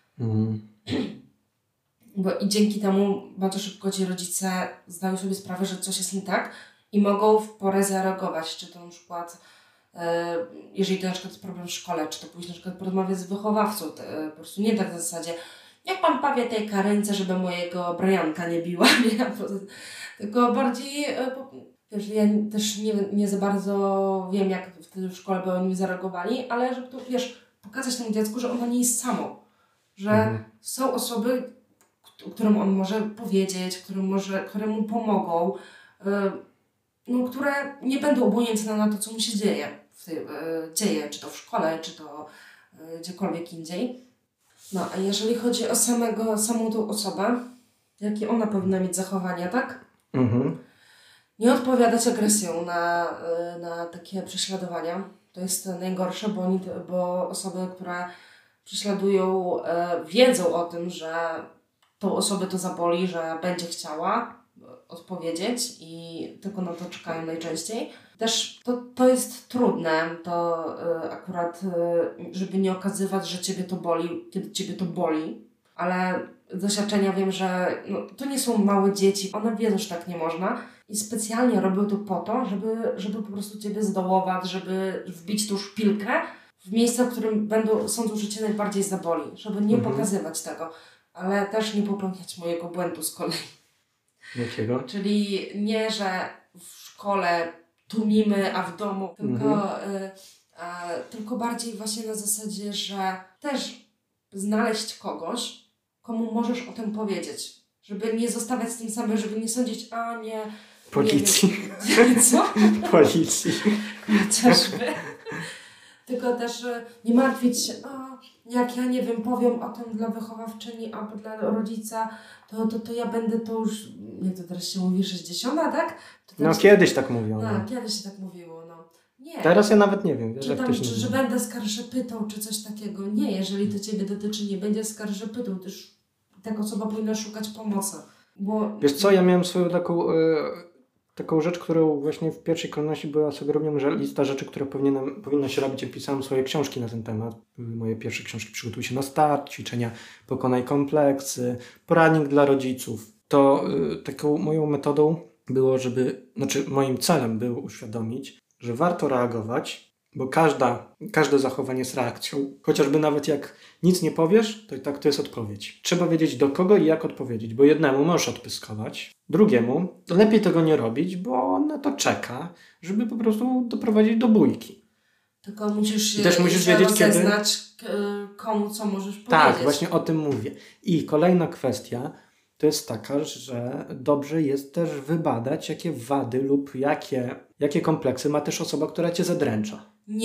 I dzięki temu bardzo szybko ci rodzice zdają sobie sprawę, że coś jest nie tak i mogą w porę zareagować. Czy to na przykład, jeżeli to na przykład jest problem w szkole, czy to pójść na przykład porozmawiać z wychowawcą, po prostu nie tak na zasadzie, jak pan powie tej Karynce, żeby mojego Brianka nie biła, tylko bardziej, wiesz, ja też nie za bardzo wiem, jak wtedy w szkole by oni zareagowali, ale żeby to, wiesz, pokazać temu dziecku, że ono nie jest samo, że są osoby, którym on może powiedzieć, które mu pomogą, które nie będą obojętne na to, co mu się dzieje, czy to w szkole, czy to gdziekolwiek indziej. No, a jeżeli chodzi o samą tą osobę, jakie ona powinna mieć zachowania, tak? Nie odpowiadać agresją na takie prześladowania. To jest najgorsze, bo osoby, które prześladują, wiedzą o tym, że tą osobę to zaboli, że będzie chciała odpowiedzieć i tylko na to czekają najczęściej. Też to jest trudne, to akurat, żeby nie okazywać, że Ciebie to boli, kiedy Ciebie to boli, ale z doświadczenia wiem, że to nie są małe dzieci, one wiedzą, że tak nie można i specjalnie robią to po to, żeby po prostu Ciebie zdołować, żeby wbić tą szpilkę w miejsce, w którym sądzą, że Cię najbardziej zaboli, żeby nie pokazywać tego, ale też nie popełniać mojego błędu z kolei. Jakiego? Czyli nie, że w szkole tłumimy, a w domu, tylko bardziej właśnie na zasadzie, że też znaleźć kogoś, komu możesz o tym powiedzieć. Żeby nie zostawać z tym samym, żeby nie sądzić, nie... Policji. Nie, co? Policji. Chociażby. Tylko też nie martwić się, jak ja nie wiem, powiem o tym dla wychowawczyni albo dla rodzica, to ja będę to już, jak to teraz się mówi, 60, tak? Kiedyś tak mówią. Kiedyś się tak mówiło, Nie. Teraz ja nawet nie wiem. Wiesz, że będę skarżepytał, czy coś takiego. Nie, jeżeli to Ciebie dotyczy, nie będzie skarżepytał, też taka osoba powinna szukać pomocy. Bo... Wiesz co, ja miałem swoją taką rzecz, którą właśnie w pierwszej kolejności była sugerowaniem, że lista rzeczy, które powinno się robić, jak pisałem swoje książki na ten temat. Moje pierwsze książki Przygotuj się na start, ćwiczenia Pokonaj kompleksy, poradnik dla rodziców. To taką moją metodą było, moim celem było uświadomić, że warto reagować, bo każde zachowanie jest reakcją. Chociażby nawet jak nic nie powiesz, to i tak to jest odpowiedź. Trzeba wiedzieć do kogo i jak odpowiedzieć, bo jednemu możesz odpyskować, drugiemu lepiej tego nie robić, bo na to czeka, żeby po prostu doprowadzić do bójki. Tylko musisz wiedzieć, rozeznać, komu co możesz powiedzieć. Tak, właśnie o tym mówię. I kolejna kwestia to jest taka, że dobrze jest też wybadać, jakie wady lub jakie kompleksy ma też osoba, która Cię zadręcza.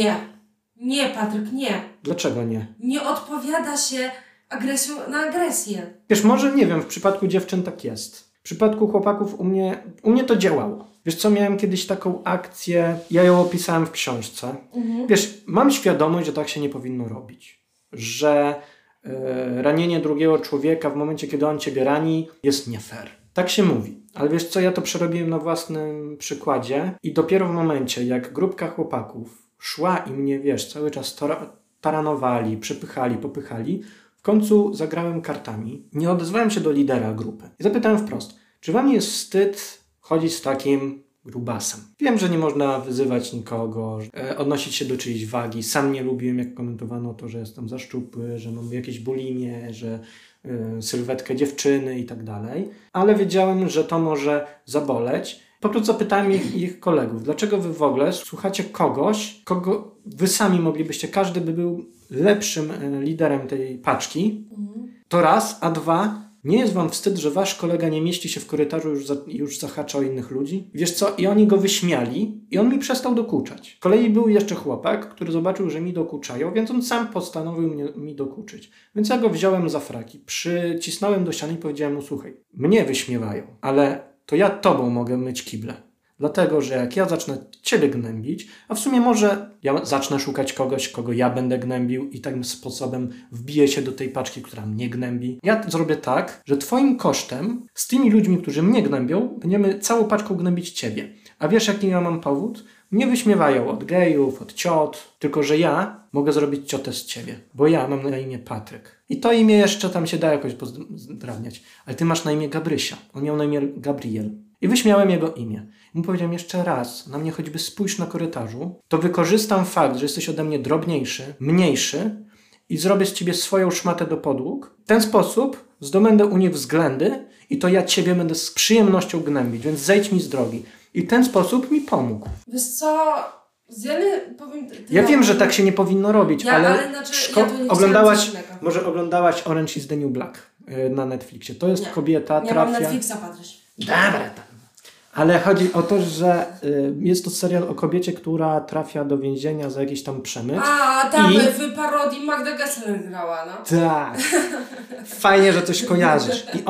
Nie, Patryk, nie. Dlaczego nie? Nie odpowiada się agresją na agresję. Wiesz, może nie wiem, w przypadku dziewczyn tak jest. W przypadku chłopaków u mnie to działało. Wiesz co, miałem kiedyś taką akcję, ja ją opisałem w książce. Wiesz, mam świadomość, że tak się nie powinno robić. Że ranienie drugiego człowieka w momencie, kiedy on Ciebie rani, jest nie fair. Tak się mówi. Ale wiesz co, ja to przerobiłem na własnym przykładzie i dopiero w momencie, jak grupka chłopaków szła i mnie, wiesz, cały czas taranowali, przepychali, popychali, w końcu zagrałem kartami. Nie odezwałem się do lidera grupy. I zapytałem wprost, czy wam jest wstyd chodzić z takim grubasem? Wiem, że nie można wyzywać nikogo, odnosić się do czyjejś wagi. Sam nie lubiłem, jak komentowano to, że jestem za szczupły, że mam jakieś bulimię, że sylwetkę dziewczyny i tak dalej. Ale wiedziałem, że to może zaboleć. Po prostu zapytałem ich kolegów, dlaczego wy w ogóle słuchacie kogoś, kogo wy sami moglibyście, każdy by był lepszym liderem tej paczki. To raz, a dwa, nie jest wam wstyd, że wasz kolega nie mieści się w korytarzu, już zahacza o innych ludzi? Wiesz co? I oni go wyśmiali i on mi przestał dokuczać. Z kolei był jeszcze chłopak, który zobaczył, że mi dokuczają, więc on sam postanowił mi dokuczyć. Więc ja go wziąłem za fraki, przycisnąłem do ściany i powiedziałem mu, słuchaj, mnie wyśmiewają, ale to ja tobą mogę myć kible. Dlatego, że jak ja zacznę ciebie gnębić, a w sumie może ja zacznę szukać kogoś, kogo ja będę gnębił i takim sposobem wbiję się do tej paczki, która mnie gnębi. Ja zrobię tak, że twoim kosztem z tymi ludźmi, którzy mnie gnębią, będziemy całą paczką gnębić ciebie. A wiesz, jaki ja mam powód? Mnie wyśmiewają od gejów, od ciot, tylko że ja mogę zrobić ciotę z ciebie, bo ja mam na imię Patryk. I to imię jeszcze tam się da jakoś pozdrawiać. Ale ty masz na imię Gabrysia. On miał na imię Gabriel. I wyśmiałem jego imię. I mu powiedziałem jeszcze raz, na mnie choćby spójrz na korytarzu, to wykorzystam fakt, że jesteś ode mnie drobniejszy, mniejszy i zrobię z ciebie swoją szmatę do podłóg. W ten sposób zdobędę u nich względy i to ja ciebie będę z przyjemnością gnębić, więc zejdź mi z drogi. I w ten sposób mi pomógł. Wiesz co, z jednej powiem... Ja wiem, że tak się nie powinno robić, ale może oglądałaś Orange is the New Black na Netflixie. To jest kobieta, trafia... Nie mam Netflixa, Patryś. Dobra, ale chodzi o to, że jest to serial o kobiecie, która trafia do więzienia za jakiś tam przemyt. A, tam w parodii Magda Gessler grała, no. Tak. Fajnie, że coś kojarzysz. I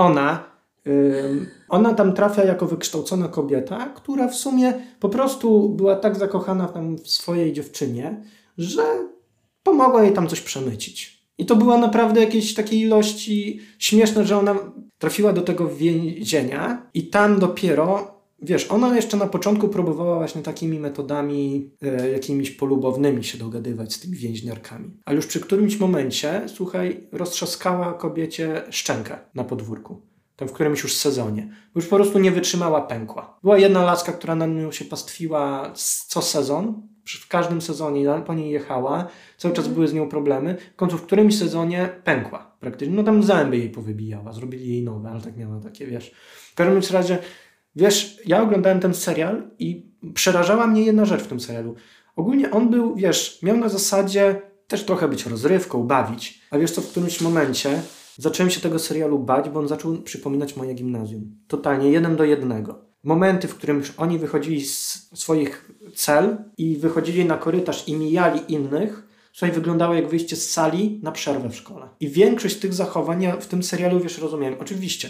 ona tam trafia jako wykształcona kobieta, która w sumie po prostu była tak zakochana tam w swojej dziewczynie, że pomogła jej tam coś przemycić. I to była naprawdę jakieś takiej ilości śmieszne, że ona trafiła do tego więzienia i tam dopiero, wiesz, ona jeszcze na początku próbowała właśnie takimi metodami jakimiś polubownymi się dogadywać z tymi więźniarkami. Ale już przy którymś momencie, słuchaj, roztrzaskała kobiecie szczękę na podwórku. Tam w którymś już sezonie. Bo już po prostu nie wytrzymała, pękła. Była jedna laska, która na nią się pastwiła co sezon. W każdym sezonie po niej jechała. Cały czas były z nią problemy. W końcu w którymś sezonie pękła praktycznie. No tam zęby jej powybijała. Zrobili jej nowe, ale tak miała takie, wiesz. W każdym razie, wiesz, ja oglądałem ten serial i przerażała mnie jedna rzecz w tym serialu. Ogólnie on był, wiesz, miał na zasadzie też trochę być rozrywką, bawić. A wiesz co, w którymś momencie zacząłem się tego serialu bać, bo on zaczął przypominać moje gimnazjum. Totalnie, 1:1. Momenty, w którym oni wychodzili z swoich cel i wychodzili na korytarz i mijali innych, słuchaj, wyglądało jak wyjście z sali na przerwę w szkole. I większość tych zachowań ja w tym serialu, wiesz, rozumiem. Oczywiście,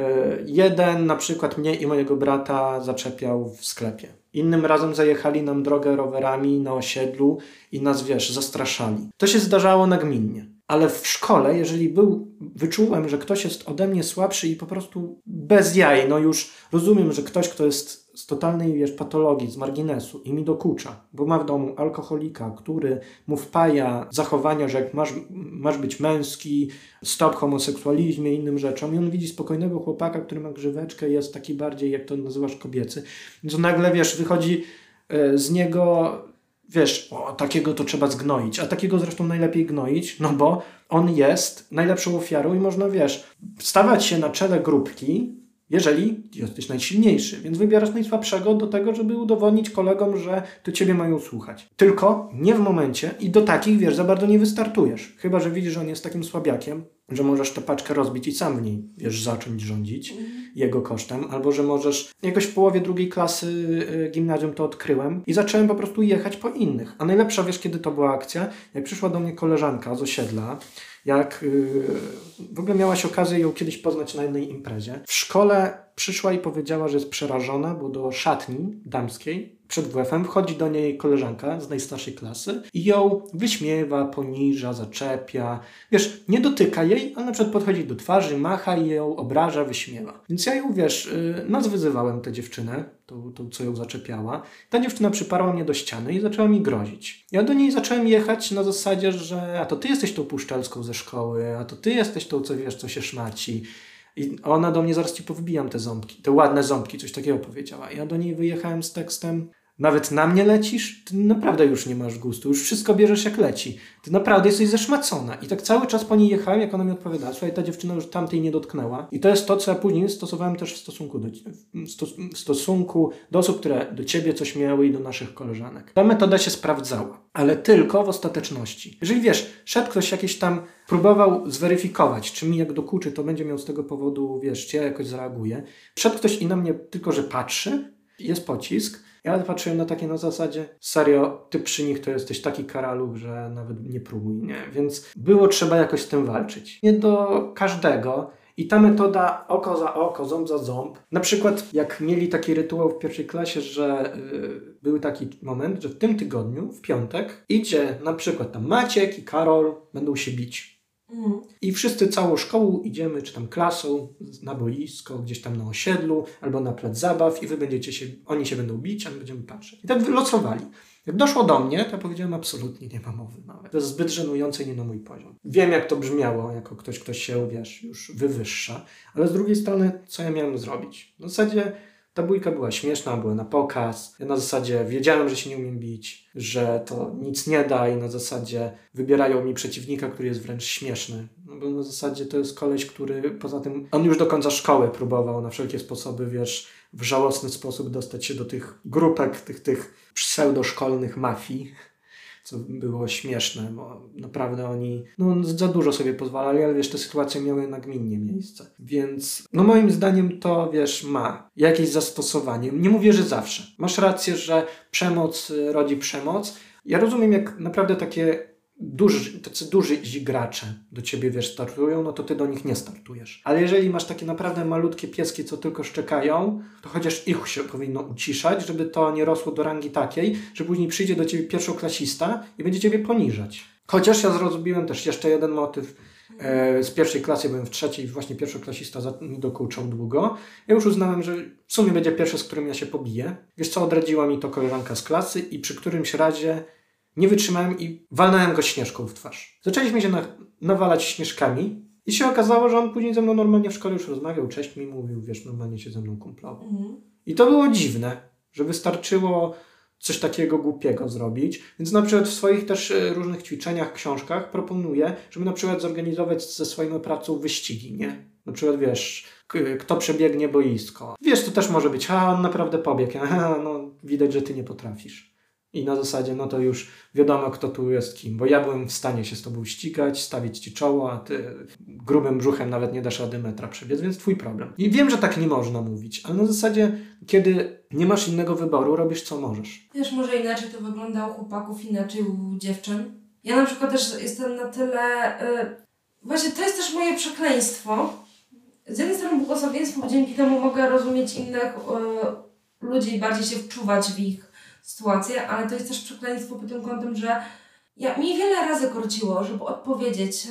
jeden na przykład mnie i mojego brata zaczepiał w sklepie. Innym razem zajechali nam drogę rowerami na osiedlu i nas, wiesz, zastraszali. To się zdarzało nagminnie. Ale w szkole, jeżeli wyczułem, że ktoś jest ode mnie słabszy i po prostu bez jaj, no już rozumiem, że ktoś, kto jest z totalnej, wiesz, patologii, z marginesu i mi dokucza, bo ma w domu alkoholika, który mu wpaja zachowania, że jak masz być męski, stop homoseksualizmie i innym rzeczom i on widzi spokojnego chłopaka, który ma grzyweczkę i jest taki bardziej, jak to nazywasz, kobiecy, więc nagle, wiesz, wychodzi z niego... Wiesz, takiego to trzeba zgnoić, a takiego zresztą najlepiej gnoić, no bo on jest najlepszą ofiarą i można, wiesz, stawać się na czele grupki, jeżeli jesteś najsilniejszy, więc wybierasz najsłabszego do tego, żeby udowodnić kolegom, że to ciebie mają słuchać. Tylko nie w momencie i do takich, wiesz, za bardzo nie wystartujesz. Chyba że widzisz, że on jest takim słabiakiem, że możesz tę paczkę rozbić i sam w niej, wiesz, zacząć rządzić jego kosztem, albo że możesz... Jakoś w połowie drugiej klasy gimnazjum to odkryłem i zacząłem po prostu jechać po innych. A najlepsza, wiesz, kiedy to była akcja? Jak przyszła do mnie koleżanka z osiedla, jak w ogóle miałaś okazję ją kiedyś poznać na jednej imprezie. W szkole przyszła i powiedziała, że jest przerażona, bo do szatni damskiej przed WF-em wchodzi do niej koleżanka z najstarszej klasy i ją wyśmiewa, poniża, zaczepia. Wiesz, nie dotyka jej, ale na przykład podchodzi do twarzy, macha i ją obraża, wyśmiewa. Więc ja ją, wiesz, wyzywałem tę dziewczynę, tą co ją zaczepiała. Ta dziewczyna przyparła mnie do ściany i zaczęła mi grozić. Ja do niej zacząłem jechać na zasadzie, że a to ty jesteś tą puszczelską ze szkoły, a to ty jesteś tą, co wiesz, co się szmaci. I ona do mnie, zaraz ci powybijam te ząbki, te ładne ząbki, coś takiego powiedziała. Ja do niej wyjechałem z tekstem: nawet na mnie lecisz? Ty naprawdę już nie masz gustu, już wszystko bierzesz jak leci. Ty naprawdę jesteś zeszmacona. I tak cały czas po niej jechałem, jak ona mi odpowiadała. Słuchaj, ta dziewczyna już tamtej nie dotknęła. I to jest to, co ja później stosowałem też w stosunku do osób, które do ciebie coś miały i do naszych koleżanek. Ta metoda się sprawdzała, ale tylko w ostateczności. Jeżeli wiesz, szedł ktoś jakiś tam, próbował zweryfikować, czy mi jak dokuczy, to będzie miał z tego powodu, wiesz, czy ja jakoś zareaguję. Szedł ktoś i na mnie tylko, że patrzy, jest pocisk. Ja patrzyłem na takie na zasadzie, serio, ty przy nich to jesteś taki karaluch, że nawet nie próbuj, nie? Więc było trzeba jakoś z tym walczyć. Nie do każdego. I ta metoda oko za oko, ząb za ząb. Na przykład jak mieli taki rytuał w pierwszej klasie, że był taki moment, że w tym tygodniu, w piątek, idzie na przykład tam Maciek i Karol, będą się bić. I wszyscy całą szkołą idziemy, czy tam klasą, na boisko, gdzieś tam na osiedlu, albo na plac zabaw i oni się będą bić, a my będziemy patrzeć. I tak wylosowali. Jak doszło do mnie, to ja powiedziałem: absolutnie nie ma mowy nawet. To jest zbyt żenujące i nie na mój poziom. Wiem, jak to brzmiało, jako ktoś, kto się, wiesz, już wywyższa, ale z drugiej strony, co ja miałem zrobić? W zasadzie ta bójka była śmieszna, była na pokaz. Ja na zasadzie wiedziałem, że się nie umiem bić, że to nic nie da i na zasadzie wybierają mi przeciwnika, który jest wręcz śmieszny. No bo na zasadzie to jest koleś, który poza tym, on już do końca szkoły próbował na wszelkie sposoby, wiesz, w żałosny sposób dostać się do tych grupek, tych pseudoszkolnych mafii, co było śmieszne, bo naprawdę oni za dużo sobie pozwalali, ale wiesz, te sytuacje miały nagminnie miejsce. Więc moim zdaniem to, wiesz, ma jakieś zastosowanie. Nie mówię, że zawsze. Masz rację, że przemoc rodzi przemoc. Ja rozumiem, jak naprawdę tacy duży gracze do ciebie, wiesz, startują, no to ty do nich nie startujesz. Ale jeżeli masz takie naprawdę malutkie pieski, co tylko szczekają, to chociaż ich się powinno uciszać, żeby to nie rosło do rangi takiej, że później przyjdzie do ciebie pierwszoklasista i będzie ciebie poniżać. Chociaż ja zrozumiałem też jeszcze jeden motyw. Z pierwszej klasy byłem w trzeciej, właśnie pierwszoklasista mi dokuczał długo. Ja już uznałem, że w sumie będzie pierwszy, z którym ja się pobiję. Wiesz co, odradziła mi to koleżanka z klasy i przy którymś razie nie wytrzymałem i walnąłem go śnieżką w twarz. Zaczęliśmy się nawalać śnieżkami i się okazało, że on później ze mną normalnie w szkole już rozmawiał, cześć mi mówił, wiesz, normalnie się ze mną kumplował. I to było dziwne, że wystarczyło coś takiego głupiego zrobić. Więc na przykład w swoich też różnych ćwiczeniach, książkach proponuję, żeby na przykład zorganizować ze swoją pracą wyścigi, nie? Na przykład, wiesz, kto przebiegnie boisko. Wiesz, to też może być, on naprawdę pobiegł. No widać, że ty nie potrafisz. I na zasadzie, no to już wiadomo, kto tu jest kim. Bo ja byłem w stanie się z tobą ścigać, stawić ci czoło, a ty grubym brzuchem nawet nie dasz rady metra przebiec, więc twój problem. I wiem, że tak nie można mówić, ale na zasadzie, kiedy nie masz innego wyboru, robisz co możesz. Wiesz, może inaczej to wygląda u chłopaków, inaczej u dziewczyn. Ja na przykład też jestem na tyle... Właśnie to jest też moje przekleństwo. Z jednej strony błogosławieństwo, bo dzięki temu mogę rozumieć innych ludzi i bardziej się wczuwać w ich sytuację, ale to jest też przekleństwo pod tym kątem, że mi wiele razy korciło, żeby odpowiedzieć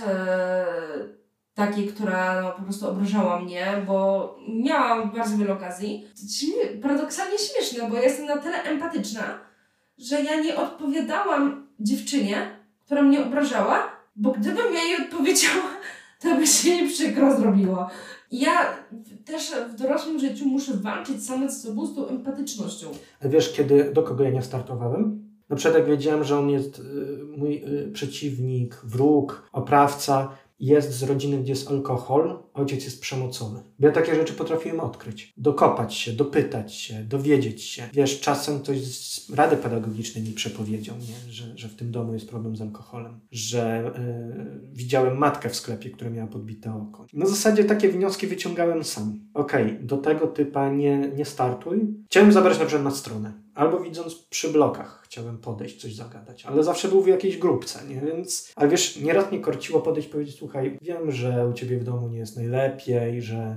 takiej, która po prostu obrażała mnie, bo miałam bardzo wiele okazji. To paradoksalnie śmieszne, bo ja jestem na tyle empatyczna, że ja nie odpowiadałam dziewczynie, która mnie obrażała, bo gdybym ja jej odpowiedziała, to by się jej przykro zrobiło. Ja też w dorosłym życiu muszę walczyć sama z sobą, z tą empatycznością. Wiesz, do kogo ja nie startowałem? Na przykład jak wiedziałem, że on jest mój przeciwnik, wróg, oprawca, jest z rodziny, gdzie jest alkohol, ojciec jest przemocowy. Bo ja takie rzeczy potrafiłem odkryć. Dokopać się, dopytać się, dowiedzieć się. Wiesz, czasem ktoś z rady pedagogicznej mi przepowiedział, nie? Że w tym domu jest problem z alkoholem. Że widziałem matkę w sklepie, która miała podbite oko. Na zasadzie takie wnioski wyciągałem sam. Do tego typa nie startuj. Chciałem zabrać na przykład na stronę. Albo widząc przy blokach chciałem podejść, coś zagadać. Ale zawsze był w jakiejś grupce, nie? Więc... Ale wiesz, nieraz mnie korciło podejść i powiedzieć, słuchaj, wiem, że u ciebie w domu nie jest najlepiej, że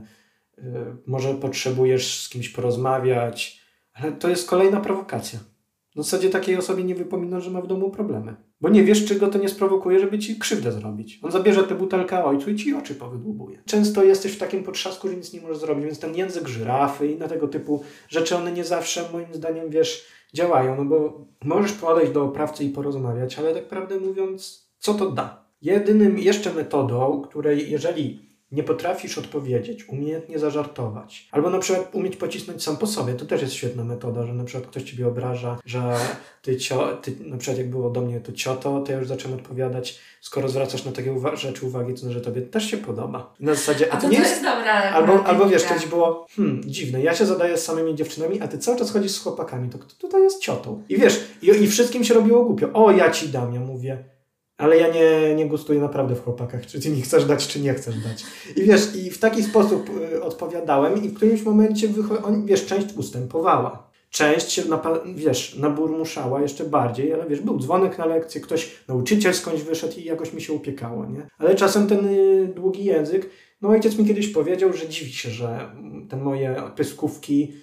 może potrzebujesz z kimś porozmawiać, ale to jest kolejna prowokacja. W zasadzie takiej osobie nie wypomina, że ma w domu problemy. Bo nie wiesz, czy go to nie sprowokuje, żeby ci krzywdę zrobić. On zabierze tę butelkę ojcu i ci oczy powydłubuje. Często jesteś w takim potrzasku, że nic nie możesz zrobić, więc ten język żyrafy i na tego typu rzeczy, one nie zawsze, moim zdaniem, wiesz, działają. No bo możesz podejść do oprawcy i porozmawiać, ale tak prawdę mówiąc, co to da? Jedynym jeszcze metodą, której jeżeli nie potrafisz odpowiedzieć, umiejętnie zażartować, albo na przykład umieć pocisnąć sam po sobie, to też jest świetna metoda, że na przykład ktoś ciebie obraża, że ty na przykład jak było do mnie to cioto, to ja już zacząłem odpowiadać, skoro zwracasz na takie rzeczy uwagi, to znaczy, że tobie też się podoba. Na zasadzie, to nie jest dobra. Albo wiesz, kiedyś było, dziwne, ja się zadaję z samymi dziewczynami, a ty cały czas chodzisz z chłopakami, to kto tutaj jest ciotą? I wiesz, i wszystkim się robiło głupio. Ja ci dam, ja mówię. Ale ja nie gustuję naprawdę w chłopakach, czy ty mi chcesz dać, czy nie chcesz dać. I wiesz, i w taki sposób odpowiadałem i w którymś momencie, część ustępowała. Część się, naburmuszała jeszcze bardziej, ale wiesz, był dzwonek na lekcję, nauczyciel skądś wyszedł i jakoś mi się upiekało, nie? Ale czasem ten długi język, ojciec mi kiedyś powiedział, że dziwi się, że te moje pyskówki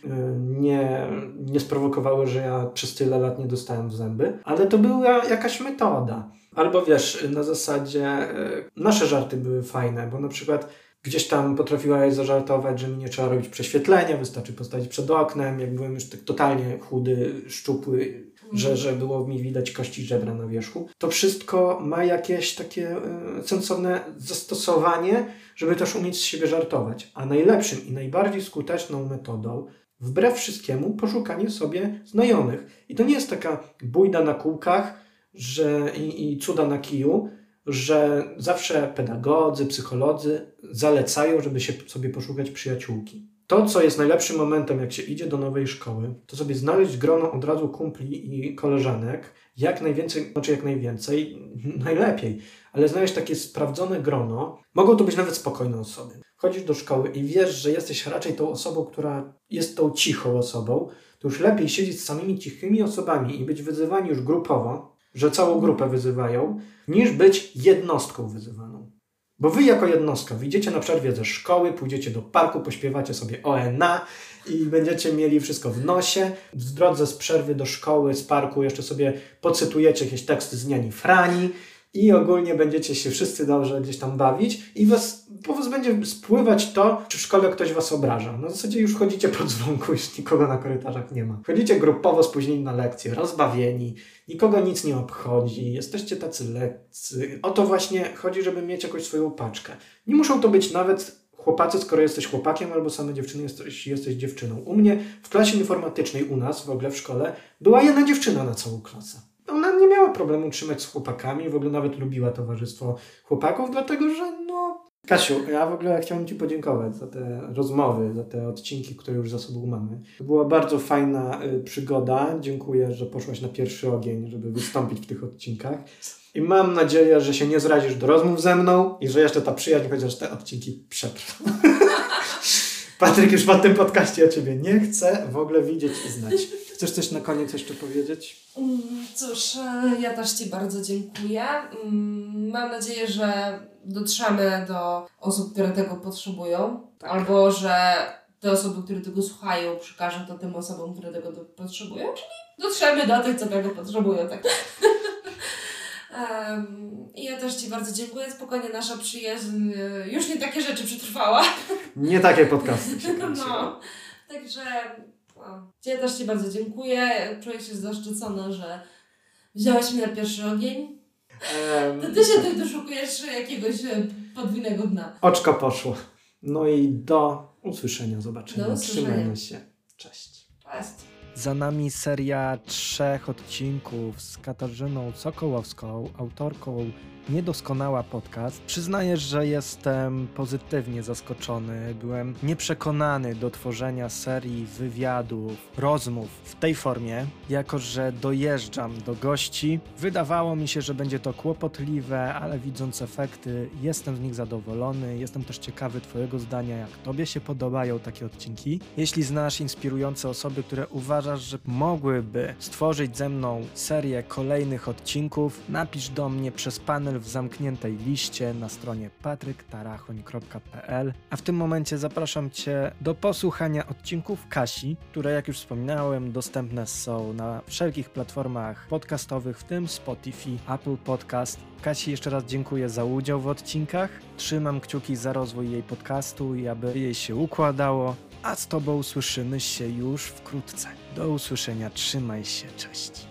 nie sprowokowały, że ja przez tyle lat nie dostałem w zęby, ale to była jakaś metoda. Albo wiesz, na zasadzie nasze żarty były fajne, bo na przykład gdzieś tam potrafiłaś zażartować, że mi nie trzeba robić prześwietlenia, wystarczy postawić przed oknem, jak byłem już tak totalnie chudy, szczupły, że było mi widać kości żebra na wierzchu. To wszystko ma jakieś takie sensowne zastosowanie, żeby też umieć z siebie żartować. A najlepszym i najbardziej skuteczną metodą, wbrew wszystkiemu, poszukanie sobie znajomych. I to nie jest taka bójda na kółkach, i cuda na kiju, że zawsze pedagodzy, psycholodzy zalecają, żeby się sobie poszukać przyjaciółki. To, co jest najlepszym momentem, jak się idzie do nowej szkoły, to sobie znaleźć grono od razu kumpli i koleżanek, jak najwięcej, najlepiej, ale znaleźć takie sprawdzone grono. Mogą to być nawet spokojne osoby. Chodzisz do szkoły i wiesz, że jesteś raczej tą osobą, która jest tą cichą osobą, to już lepiej siedzieć z samymi cichymi osobami i być wyzywani już grupowo, że całą grupę wyzywają, niż być jednostką wyzywaną. Bo wy jako jednostka wyjdziecie na przerwie ze szkoły, pójdziecie do parku, pośpiewacie sobie ONA i będziecie mieli wszystko w nosie. W drodze z przerwy do szkoły, z parku jeszcze sobie pocytujecie jakieś teksty z Niani Frani. i ogólnie będziecie się wszyscy dobrze gdzieś tam bawić i po was będzie spływać to, czy w szkole ktoś was obraża. Na zasadzie już chodzicie po dzwonku, już nikogo na korytarzach nie ma. Chodzicie grupowo spóźnieni na lekcje, rozbawieni, nikogo nic nie obchodzi, jesteście tacy lekcy. O to właśnie chodzi, żeby mieć jakąś swoją paczkę. Nie muszą to być nawet chłopacy, skoro jesteś chłopakiem, albo same dziewczyny, jesteś dziewczyną. U mnie w klasie informatycznej, u nas w ogóle w szkole, była jedna dziewczyna na całą klasę. Ona nie miała problemu trzymać z chłopakami, w ogóle nawet lubiła towarzystwo chłopaków, dlatego że Kasiu, ja w ogóle chciałem Ci podziękować za te rozmowy, za te odcinki, które już za sobą mamy. To była bardzo fajna przygoda. Dziękuję, że poszłaś na pierwszy ogień, żeby wystąpić w tych odcinkach. I mam nadzieję, że się nie zrazisz do rozmów ze mną i że jeszcze ta przyjaźń chociaż te odcinki przetrwa. Patryk, już po tym podcaście o Ciebie nie chcę w ogóle widzieć i znać. Chcesz coś na koniec jeszcze powiedzieć? Cóż, ja też Ci bardzo dziękuję. Mam nadzieję, że dotrzemy do osób, które tego potrzebują. Tak. Albo, że te osoby, które tego słuchają, przekażą to tym osobom, które tego potrzebują. Czyli dotrzemy do tych, co tego potrzebują. Tak. I ja też Ci bardzo dziękuję. Spokojnie, nasza przyjaźń już nie takie rzeczy przetrwała. Nie takie podcasty. No, także ja też Ci bardzo dziękuję. Czuję się zaszczycona, że wziąłeś mnie na pierwszy ogień. To Ty się tutaj doszukujesz jakiegoś podwójnego dna. Oczko poszło. No i do usłyszenia, zobaczenia. Do usłyszenia. Trzymajmy się. Cześć. Cześć. Za nami seria 3 odcinków z Katarzyną Sokołowską, autorką Niedoskonała Podcast. Przyznaję, że jestem pozytywnie zaskoczony. Byłem nieprzekonany do tworzenia serii wywiadów, rozmów w tej formie. Jako że dojeżdżam do gości, wydawało mi się, że będzie to kłopotliwe, ale widząc efekty, jestem z nich zadowolony. Jestem też ciekawy Twojego zdania, jak Tobie się podobają takie odcinki. Jeśli znasz inspirujące osoby, które uważasz, że mogłyby stworzyć ze mną serię kolejnych odcinków, napisz do mnie przez panel w zamkniętej liście na stronie patryktarachoń.pl. A w tym momencie zapraszam Cię do posłuchania odcinków Kasi, które, jak już wspominałem, dostępne są na wszelkich platformach podcastowych, w tym Spotify, Apple Podcast. Kasi jeszcze raz dziękuję za udział w odcinkach. Trzymam kciuki za rozwój jej podcastu i aby jej się układało. A z Tobą słyszymy się już wkrótce. Do usłyszenia, trzymaj się, cześć.